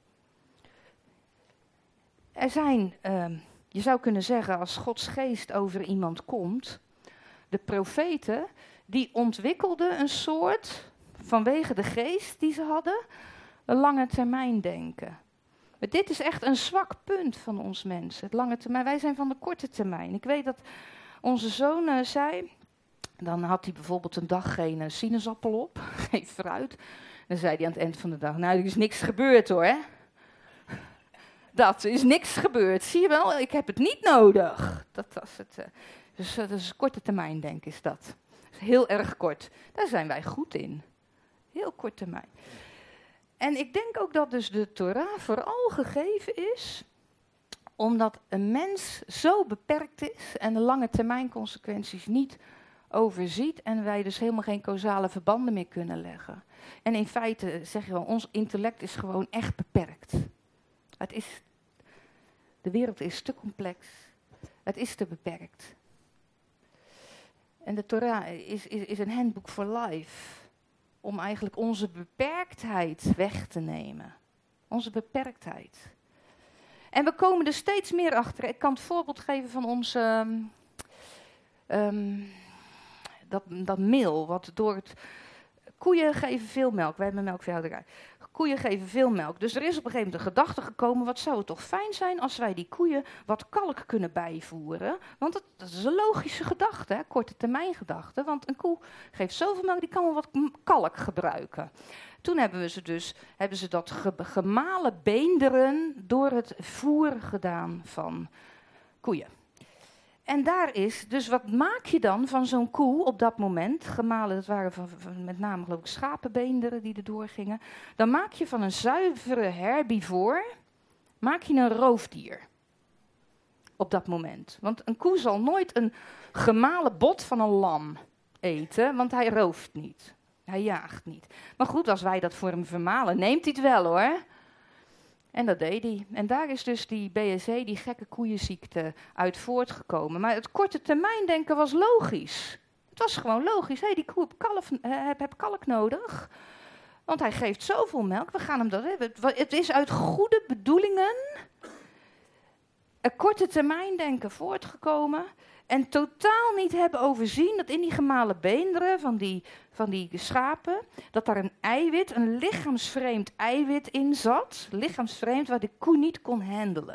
Er zijn, uh, je zou kunnen zeggen, als Gods geest over iemand komt, de profeten, die ontwikkelden een soort, vanwege de geest die ze hadden, een lange termijn denken. Maar dit is echt een zwak punt van ons mensen, het lange termijn. Wij zijn van de korte termijn. Ik weet dat onze zoon uh, zei, dan had hij bijvoorbeeld een dag geen uh, sinaasappel op, geen fruit. Dan zei hij aan het eind van de dag, nou, er is niks gebeurd hoor, hè. Dat is niks gebeurd, zie je wel, ik heb het niet nodig. Dat was het. Uh, dus uh, dat is korte termijn denken is dat. Dat is heel erg kort. Daar zijn wij goed in. Heel kort termijn. En ik denk ook dat dus de Torah vooral gegeven is omdat een mens zo beperkt is en de lange termijn consequenties niet overziet en wij dus helemaal geen causale verbanden meer kunnen leggen. En in feite zeg je wel, ons intellect is gewoon echt beperkt. Het is, de wereld is te complex. Het is te beperkt. En de Torah is, is, is een handbook for life. Om eigenlijk onze beperktheid weg te nemen. Onze beperktheid. En we komen er steeds meer achter. Ik kan het voorbeeld geven van onze Um, um, dat, dat meel, wat door het... Koeien geven veel melk. Wij hebben een melkveehouderij. Koeien geven veel melk. Dus er is op een gegeven moment de gedachte gekomen, wat zou het toch fijn zijn als wij die koeien wat kalk kunnen bijvoeren. Want dat, dat is een logische gedachte, hè? Korte termijn gedachte. Want een koe geeft zoveel melk, die kan wel wat kalk gebruiken. Toen hebben we ze dus, hebben ze dat ge, gemalen beenderen door het voer gedaan van koeien. En daar is, dus wat maak je dan van zo'n koe op dat moment, gemalen, dat waren van, van, met name geloof ik schapenbeenderen die erdoor gingen. Dan maak je van een zuivere herbivoor, maak je een roofdier. Op dat moment. Want een koe zal nooit een gemalen bot van een lam eten, want hij rooft niet. Hij jaagt niet. Maar goed, als wij dat voor hem vermalen, neemt hij het wel hoor. En dat deed hij. En daar is dus die B S E, die gekke koeienziekte, uit voortgekomen. Maar het korte termijn denken was logisch. Het was gewoon logisch. Hé, hey, die koe heeft kalf, uh, heb kalk nodig. Want hij geeft zoveel melk, we gaan hem dat hebben. Het is uit goede bedoelingen een korte termijn denken voortgekomen. En totaal niet hebben overzien dat in die gemalen beenderen van die, van die schapen, dat daar een eiwit, een lichaamsvreemd eiwit in zat. Lichaamsvreemd waar de koe niet kon handelen.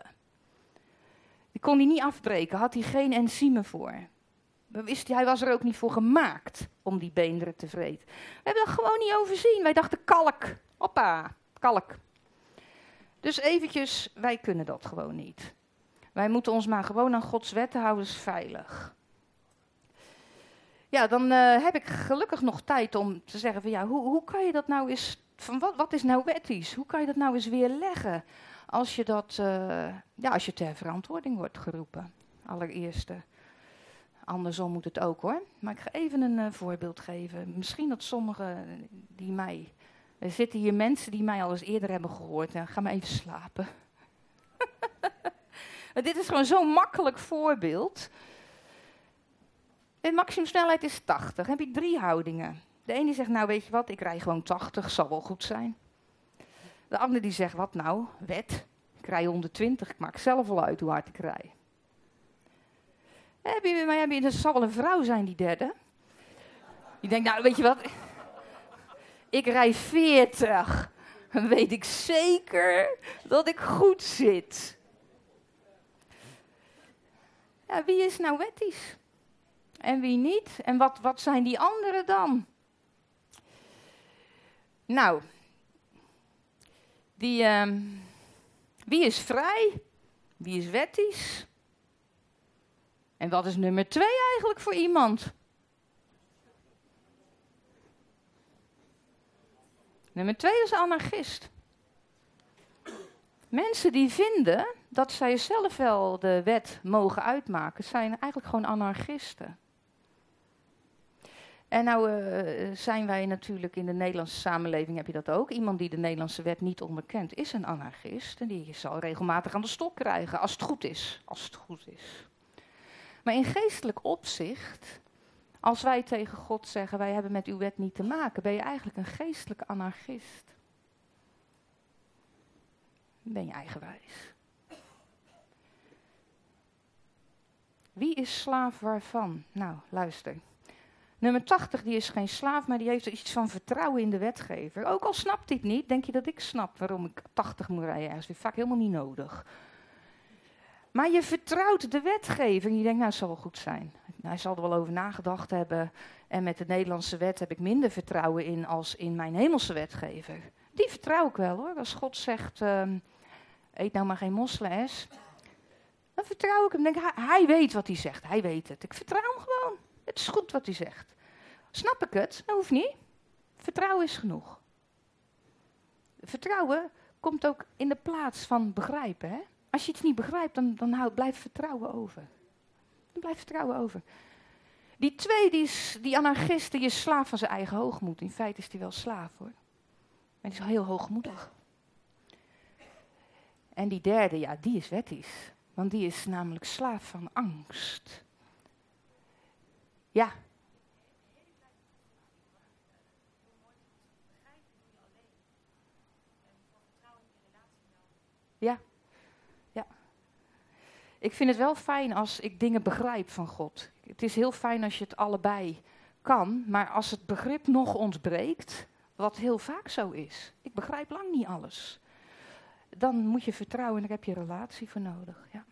Die kon hij niet afbreken, had hij geen enzymen voor. Wist hij, hij was er ook niet voor gemaakt om die beenderen te vreten. We hebben dat gewoon niet overzien. Wij dachten kalk. Hoppa, kalk. Dus eventjes, wij kunnen dat gewoon niet. Wij moeten ons maar gewoon aan Gods wetten houden, is veilig. Ja, dan uh, heb ik gelukkig nog tijd om te zeggen van ja, hoe, hoe kan je dat nou eens, van wat, wat is nou wettisch? Hoe kan je dat nou eens weerleggen als je dat, uh, ja, als je ter verantwoording wordt geroepen? Allereerste. Andersom moet het ook hoor. Maar ik ga even een uh, voorbeeld geven. Misschien dat sommigen die mij, er zitten hier mensen die mij al eens eerder hebben gehoord. Ja, ga maar even slapen. Maar dit is gewoon zo'n makkelijk voorbeeld. De maximumsnelheid is tachtig. Dan heb je drie houdingen. De ene die zegt, nou weet je wat, ik rij gewoon tachtig, zal wel goed zijn. De andere die zegt, wat nou, wet, ik rij honderdtwintig, ik maak zelf wel uit hoe hard ik rij. Heb je, maar heb je, dat zal wel een vrouw zijn, die derde. Die denkt, nou weet je wat, ik rij veertig. Dan weet ik zeker dat ik goed zit. Ja, wie is nou wettisch? En wie niet? En wat, wat zijn die anderen dan? Nou, die, uh, wie is vrij? Wie is wettisch? En wat is nummer twee eigenlijk voor iemand? Nummer twee is anarchist. Mensen die vinden dat zij zelf wel de wet mogen uitmaken, zijn eigenlijk gewoon anarchisten. En nou uh, zijn wij natuurlijk in de Nederlandse samenleving, heb je dat ook. Iemand die de Nederlandse wet niet onderkent, is een anarchist. En die zal regelmatig aan de stok krijgen, als het goed is. Als het goed is. Maar in geestelijk opzicht, als wij tegen God zeggen, wij hebben met uw wet niet te maken, ben je eigenlijk een geestelijke anarchist. Ben je eigenwijs. Wie is slaaf waarvan? Nou, luister. Nummer tachtig, die is geen slaaf, maar die heeft iets van vertrouwen in de wetgever. Ook al snapt hij het niet, denk je dat ik snap waarom ik tachtig moet rijden. Dat is vaak helemaal niet nodig. Maar je vertrouwt de wetgever en je denkt, nou, het zal wel goed zijn. Hij zal er wel over nagedacht hebben. En met de Nederlandse wet heb ik minder vertrouwen in als in mijn hemelse wetgever. Die vertrouw ik wel hoor. Als God zegt, um, eet nou maar geen mosselen, dan vertrouw ik hem. Dan denk ik, hij, hij weet wat hij zegt, hij weet het. Ik vertrouw hem gewoon. Het is goed wat hij zegt. Snap ik het? Dat hoeft niet. Vertrouwen is genoeg. Vertrouwen komt ook in de plaats van begrijpen. Hè? Als je iets niet begrijpt, dan, dan houdt, blijft vertrouwen over. Dan blijft vertrouwen over. Die twee, die, is, die anarchist, die is slaaf van zijn eigen hoogmoed. In feite is hij wel slaaf hoor. Maar die is heel hoogmoedig. En die derde, ja, die is wettisch. Want die is namelijk slaaf van angst. Ja. Ja. Ja. Ik vind het wel fijn als ik dingen begrijp van God. Het is heel fijn als je het allebei kan, maar als het begrip nog ontbreekt, wat heel vaak zo is. Ik begrijp lang niet alles. Dan moet je vertrouwen en daar heb je relatie voor nodig. Ja.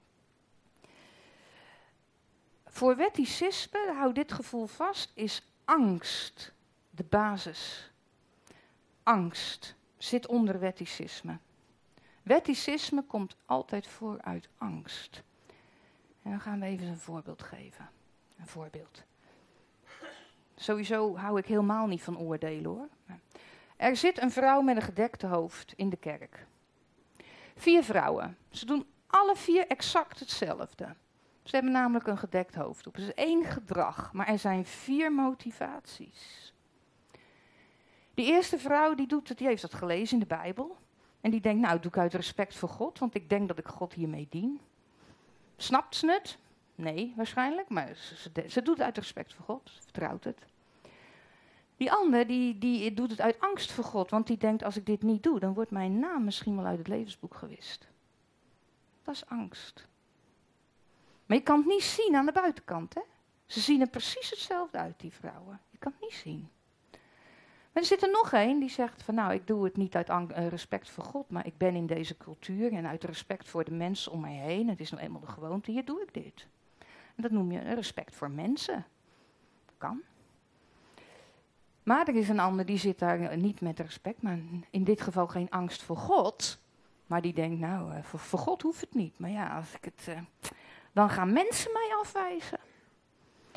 Voor wetticisme, hou dit gevoel vast, is angst de basis. Angst zit onder wetticisme. Wetticisme komt altijd voor uit angst. En dan gaan we even een voorbeeld geven. Een voorbeeld. Sowieso hou ik helemaal niet van oordelen hoor. Er zit een vrouw met een gedekte hoofd in de kerk. Vier vrouwen. Ze doen alle vier exact hetzelfde. Ze hebben namelijk een gedekt hoofd op. Het is één gedrag, maar er zijn vier motivaties. Die eerste vrouw die doet het, die heeft dat gelezen in de Bijbel. En die denkt, nou, dat doe ik uit respect voor God, want ik denk dat ik God hiermee dien. Snapt ze het? Nee, waarschijnlijk, maar ze, ze, ze doet het uit respect voor God, ze vertrouwt het. Die andere, die, die doet het uit angst voor God, want die denkt, als ik dit niet doe, dan wordt mijn naam misschien wel uit het levensboek gewist. Dat is angst. Maar je kan het niet zien aan de buitenkant, hè? Ze zien er precies hetzelfde uit, die vrouwen. Je kan het niet zien. Maar er zit er nog één die zegt van, nou, ik doe het niet uit ang- uh, respect voor God, maar ik ben in deze cultuur en uit respect voor de mensen om mij heen. Het is nou eenmaal de gewoonte, hier doe ik dit. En dat noem je respect voor mensen. Kan. Maar er is een ander die zit daar uh, niet met respect, maar in dit geval geen angst voor God. Maar die denkt, nou, uh, voor, voor God hoeft het niet. Maar ja, als ik het... Uh, dan gaan mensen mij afwijzen.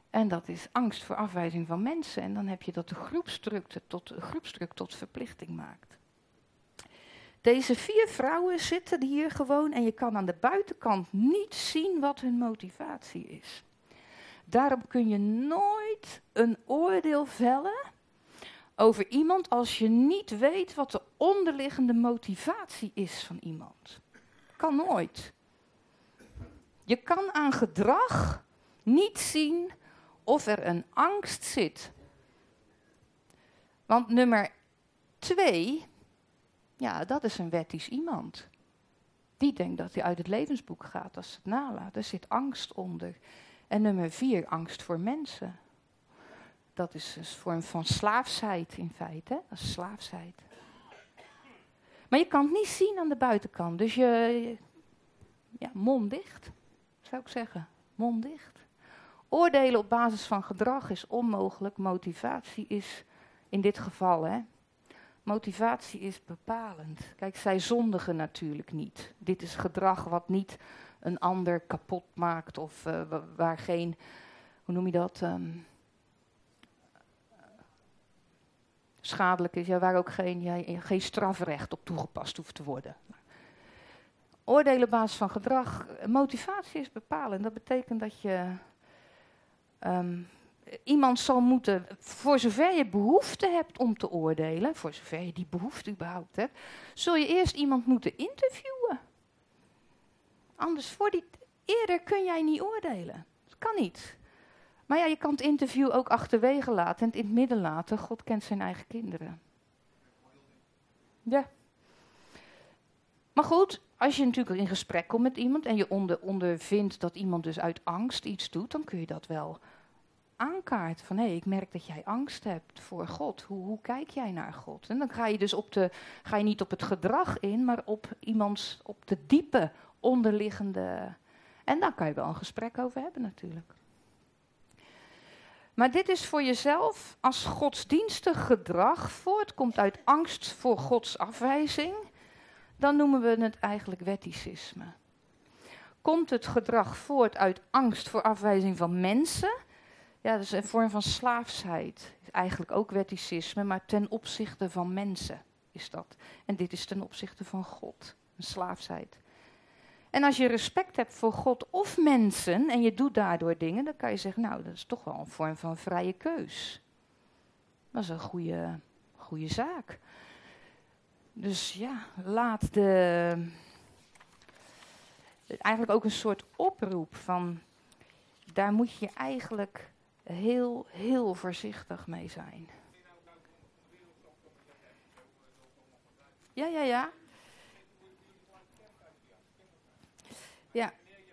En dat is angst voor afwijzing van mensen. En dan heb je dat de groepsdruk tot, de groepsdruk tot verplichting maakt. Deze vier vrouwen zitten hier gewoon en je kan aan de buitenkant niet zien wat hun motivatie is. Daarom kun je nooit een oordeel vellen over iemand als je niet weet wat de onderliggende motivatie is van iemand. Kan nooit. Je kan aan gedrag niet zien of er een angst zit. Want nummer twee, ja, dat is een wettisch iemand. Die denkt dat hij uit het levensboek gaat als ze het nalaat. Er zit angst onder. En nummer vier, angst voor mensen. Dat is een vorm van slaafsheid in feite. Hè? Dat is slaafsheid. Maar je kan het niet zien aan de buitenkant. Dus je, ja, mond dicht, zou ik zeggen. Mond dicht. Oordelen op basis van gedrag is onmogelijk. Motivatie is, in dit geval, hè. Motivatie is bepalend. Kijk, zij zondigen natuurlijk niet. Dit is gedrag wat niet een ander kapot maakt of uh, waar geen, hoe noem je dat, um, schadelijk is, ja, waar ook geen, ja, geen strafrecht op toegepast hoeft te worden. Oordelen op basis van gedrag, motivatie is bepalend. Dat betekent dat je um, iemand zal moeten, voor zover je behoefte hebt om te oordelen, voor zover je die behoefte überhaupt hebt, zul je eerst iemand moeten interviewen. Anders, voor die, eerder kun jij niet oordelen. Dat kan niet. Maar ja, je kan het interview ook achterwege laten en het in het midden laten. God kent zijn eigen kinderen. Ja. Maar goed, als je natuurlijk in gesprek komt met iemand en je onder, ondervindt dat iemand dus uit angst iets doet, dan kun je dat wel aankaarten. Van hé, hey, ik merk dat jij angst hebt voor God. Hoe, hoe kijk jij naar God? En dan ga je dus op de, ga je niet op het gedrag in, maar op iemands, op de diepe onderliggende. En daar kan je wel een gesprek over hebben natuurlijk. Maar dit is voor jezelf als godsdienstig gedrag voortkomt uit angst voor Gods afwijzing, dan noemen we het eigenlijk wetticisme. Komt het gedrag voort uit angst voor afwijzing van mensen, ja, dat is een vorm van slaafsheid. Eigenlijk ook wetticisme, maar ten opzichte van mensen is dat. En dit is ten opzichte van God, een slaafsheid. En als je respect hebt voor God of mensen en je doet daardoor dingen, dan kan je zeggen, nou, dat is toch wel een vorm van vrije keus. Dat is een goede, goede zaak. Dus ja, laat de... Eigenlijk ook een soort oproep van, daar moet je eigenlijk heel, heel voorzichtig mee zijn. Ja, ja, ja. Ja.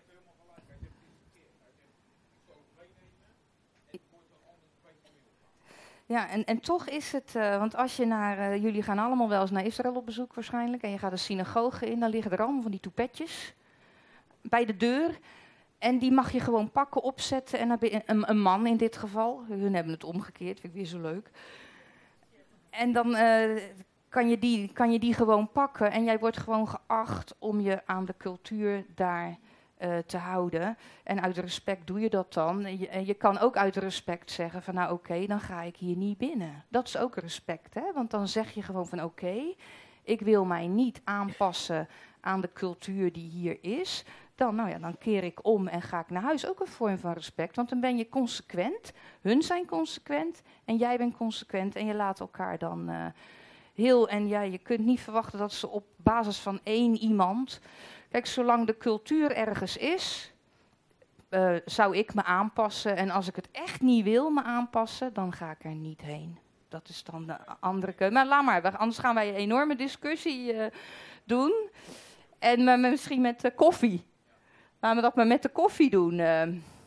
Ja, en, en toch is het, uh, want als je naar, uh, jullie gaan allemaal wel eens naar Israël op bezoek waarschijnlijk, en je gaat de synagoge in, dan liggen er allemaal van die toepetjes bij de deur. En die mag je gewoon pakken, opzetten en een, een, een man in dit geval, hun hebben het omgekeerd, vind ik weer zo leuk. En dan uh, kan, je die, kan je die gewoon pakken en jij wordt gewoon geacht om je aan de cultuur daar Uh, te houden. En uit respect doe je dat dan. En je, en je kan ook uit respect zeggen van nou oké, okay, dan ga ik hier niet binnen. Dat is ook respect, hè? Want dan zeg je gewoon van oké, okay, ik wil mij niet aanpassen aan de cultuur die hier is. Dan, nou ja, dan keer ik om en ga ik naar huis. Ook een vorm van respect, want dan ben je consequent. Hun zijn consequent en jij bent consequent en je laat elkaar dan uh, heel... En ja, je kunt niet verwachten dat ze op basis van één iemand... Kijk, zolang de cultuur ergens is, uh, zou ik me aanpassen. En als ik het echt niet wil me aanpassen, dan ga ik er niet heen. Dat is dan de andere keuze. Maar laat maar, anders gaan wij een enorme discussie uh, doen. En uh, misschien met uh, koffie. Laten we dat maar met de koffie doen. Uh.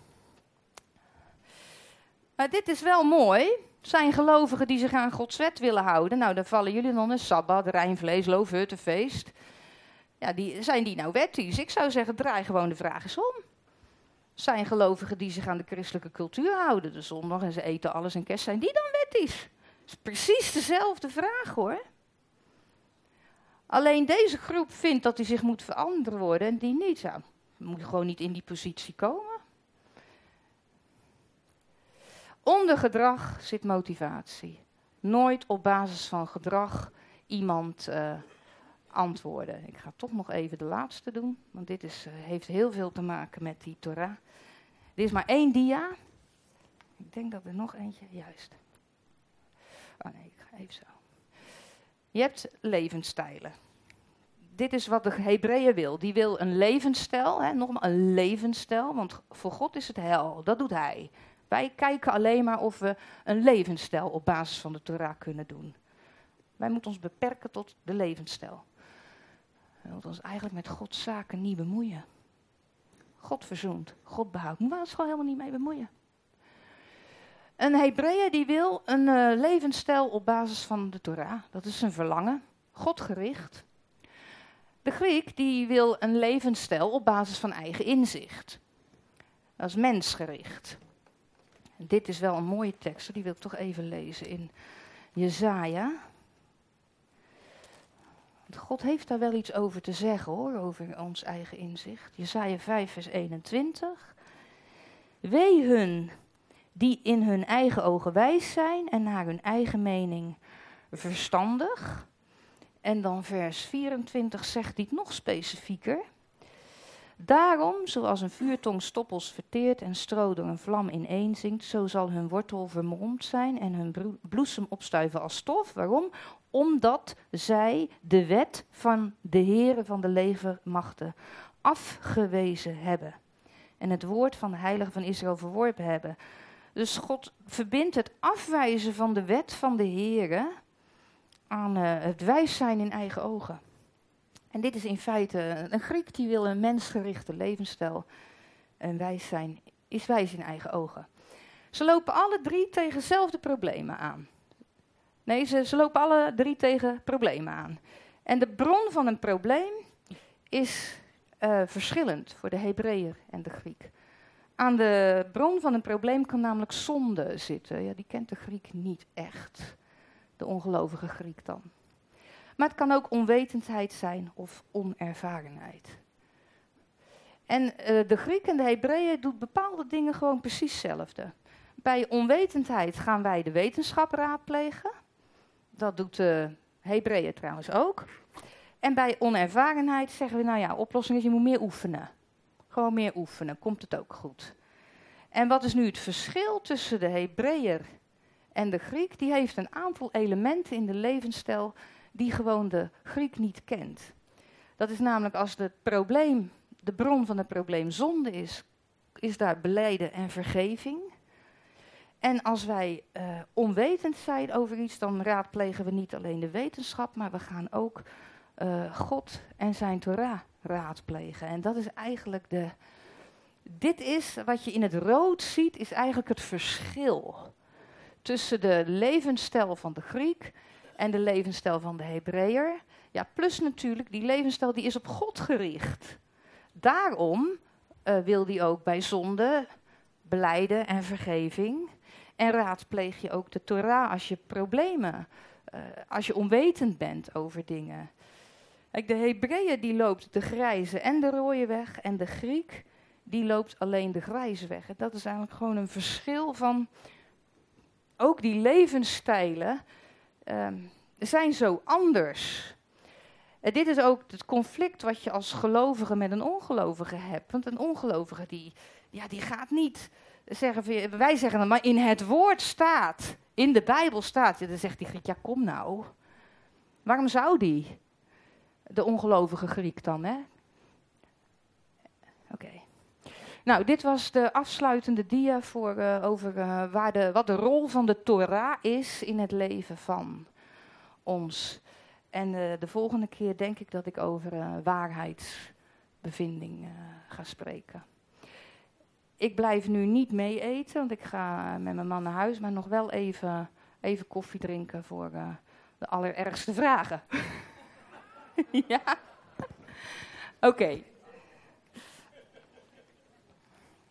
Maar dit is wel mooi. Zijn gelovigen die zich aan Gods wet willen houden. Nou, dan vallen jullie dan een sabbat, rein vlees, loofhuttenfeest. Ja, die, zijn die nou wettisch? Ik zou zeggen, draai gewoon de vraag eens om. Zijn gelovigen die zich aan de christelijke cultuur houden, de zondag en ze eten alles en kerst, zijn die dan wettisch? Dat is precies dezelfde vraag hoor. Alleen deze groep vindt dat hij zich moet veranderen worden en die niet. Nou, moet gewoon niet in die positie komen. Onder gedrag zit motivatie. Nooit op basis van gedrag iemand uh, antwoorden. Ik ga toch nog even de laatste doen, want dit is, uh, heeft heel veel te maken met die Torah. Dit is maar één dia. Ik denk dat er nog eentje, juist. Oh nee, ik ga even zo. Je hebt levensstijlen. Dit is wat de Hebreeën wil. Die wil een levensstijl, hè, nogmaals een levensstijl, want voor God is het hel, dat doet hij. Wij kijken alleen maar of we een levensstijl op basis van de Torah kunnen doen. Wij moeten ons beperken tot de levensstijl. We moeten ons eigenlijk met Gods zaken niet bemoeien. God verzoent, God behoudt. Moeten we ons gewoon helemaal niet mee bemoeien. Een Hebreeër die wil een uh, levensstijl op basis van de Torah. Dat is zijn verlangen. Godgericht. De Griek die wil een levensstijl op basis van eigen inzicht. Dat is mensgericht. En dit is wel een mooie tekst, die wil ik toch even lezen in Jesaja. God heeft daar wel iets over te zeggen hoor, over ons eigen inzicht. Jesaja vijf vers eenentwintig. Wee hun die in hun eigen ogen wijs zijn en naar hun eigen mening verstandig. En dan vers vierentwintig zegt hij het nog specifieker. Daarom, zoals een vuurtong stoppels verteert en stro door een vlam ineenzinkt, zo zal hun wortel vermolmd zijn en hun bro- bloesem opstuiven als stof. Waarom? Omdat zij de wet van de Heere van de legermachten afgewezen hebben. En het woord van de Heilige van Israël verworpen hebben. Dus God verbindt het afwijzen van de wet van de Heere aan uh, het wijs zijn in eigen ogen. En dit is in feite een Griek die wil een mensgerichte levensstijl. En wijs zijn is wijs in eigen ogen. Ze lopen alle drie tegen dezelfde problemen aan. Nee, ze, ze lopen alle drie tegen problemen aan. En de bron van een probleem is uh, verschillend voor de Hebreeër en de Griek. Aan de bron van een probleem kan namelijk zonde zitten. Ja, die kent de Griek niet echt. De ongelovige Griek dan. Maar het kan ook onwetendheid zijn of onervarenheid. En uh, de Griek en de Hebreeën doen bepaalde dingen gewoon precies hetzelfde. Bij onwetendheid gaan wij de wetenschap raadplegen. Dat doet de Hebreeën trouwens ook. En bij onervarenheid zeggen we, nou ja, oplossing is je moet meer oefenen. Gewoon meer oefenen, komt het ook goed. En wat is nu het verschil tussen de Hebreeër en de Griek? Die heeft een aantal elementen in de levensstijl die gewoon de Griek niet kent. Dat is namelijk als het probleem, de bron van het probleem zonde is, is daar belijden en vergeving. En als wij uh, onwetend zijn over iets, dan raadplegen we niet alleen de wetenschap, maar we gaan ook uh, God en zijn Torah raadplegen. En dat is eigenlijk de... Dit is, wat je in het rood ziet, is eigenlijk het verschil tussen de levensstijl van de Griek en de levensstijl van de Hebreeër. Ja, plus natuurlijk, die levensstijl die is op God gericht. Daarom uh, wil die ook bij zonde belijden en vergeving. En raadpleeg je ook de Torah als je problemen, uh, als je onwetend bent over dingen. Kijk, de Hebreeër die loopt de grijze en de rode weg en de Griek die loopt alleen de grijze weg. En dat is eigenlijk gewoon een verschil van, ook die levensstijlen um, zijn zo anders. En dit is ook het conflict wat je als gelovige met een ongelovige hebt. Want een ongelovige die, ja, die gaat niet zeggen, wij zeggen dan, maar in het woord staat, in de Bijbel staat. Ja, dan zegt die Griek, ja kom nou. Waarom zou die? De ongelovige Griek dan, hè? Oké. Okay. Nou, dit was de afsluitende dia voor, uh, over uh, waar de, wat de rol van de Torah is in het leven van ons. En uh, de volgende keer denk ik dat ik over uh, waarheidsbevinding uh, ga spreken. Ik blijf nu niet mee eten, want ik ga met mijn man naar huis, maar nog wel even, even koffie drinken voor uh, de allerergste vragen. Ja? Oké. Okay.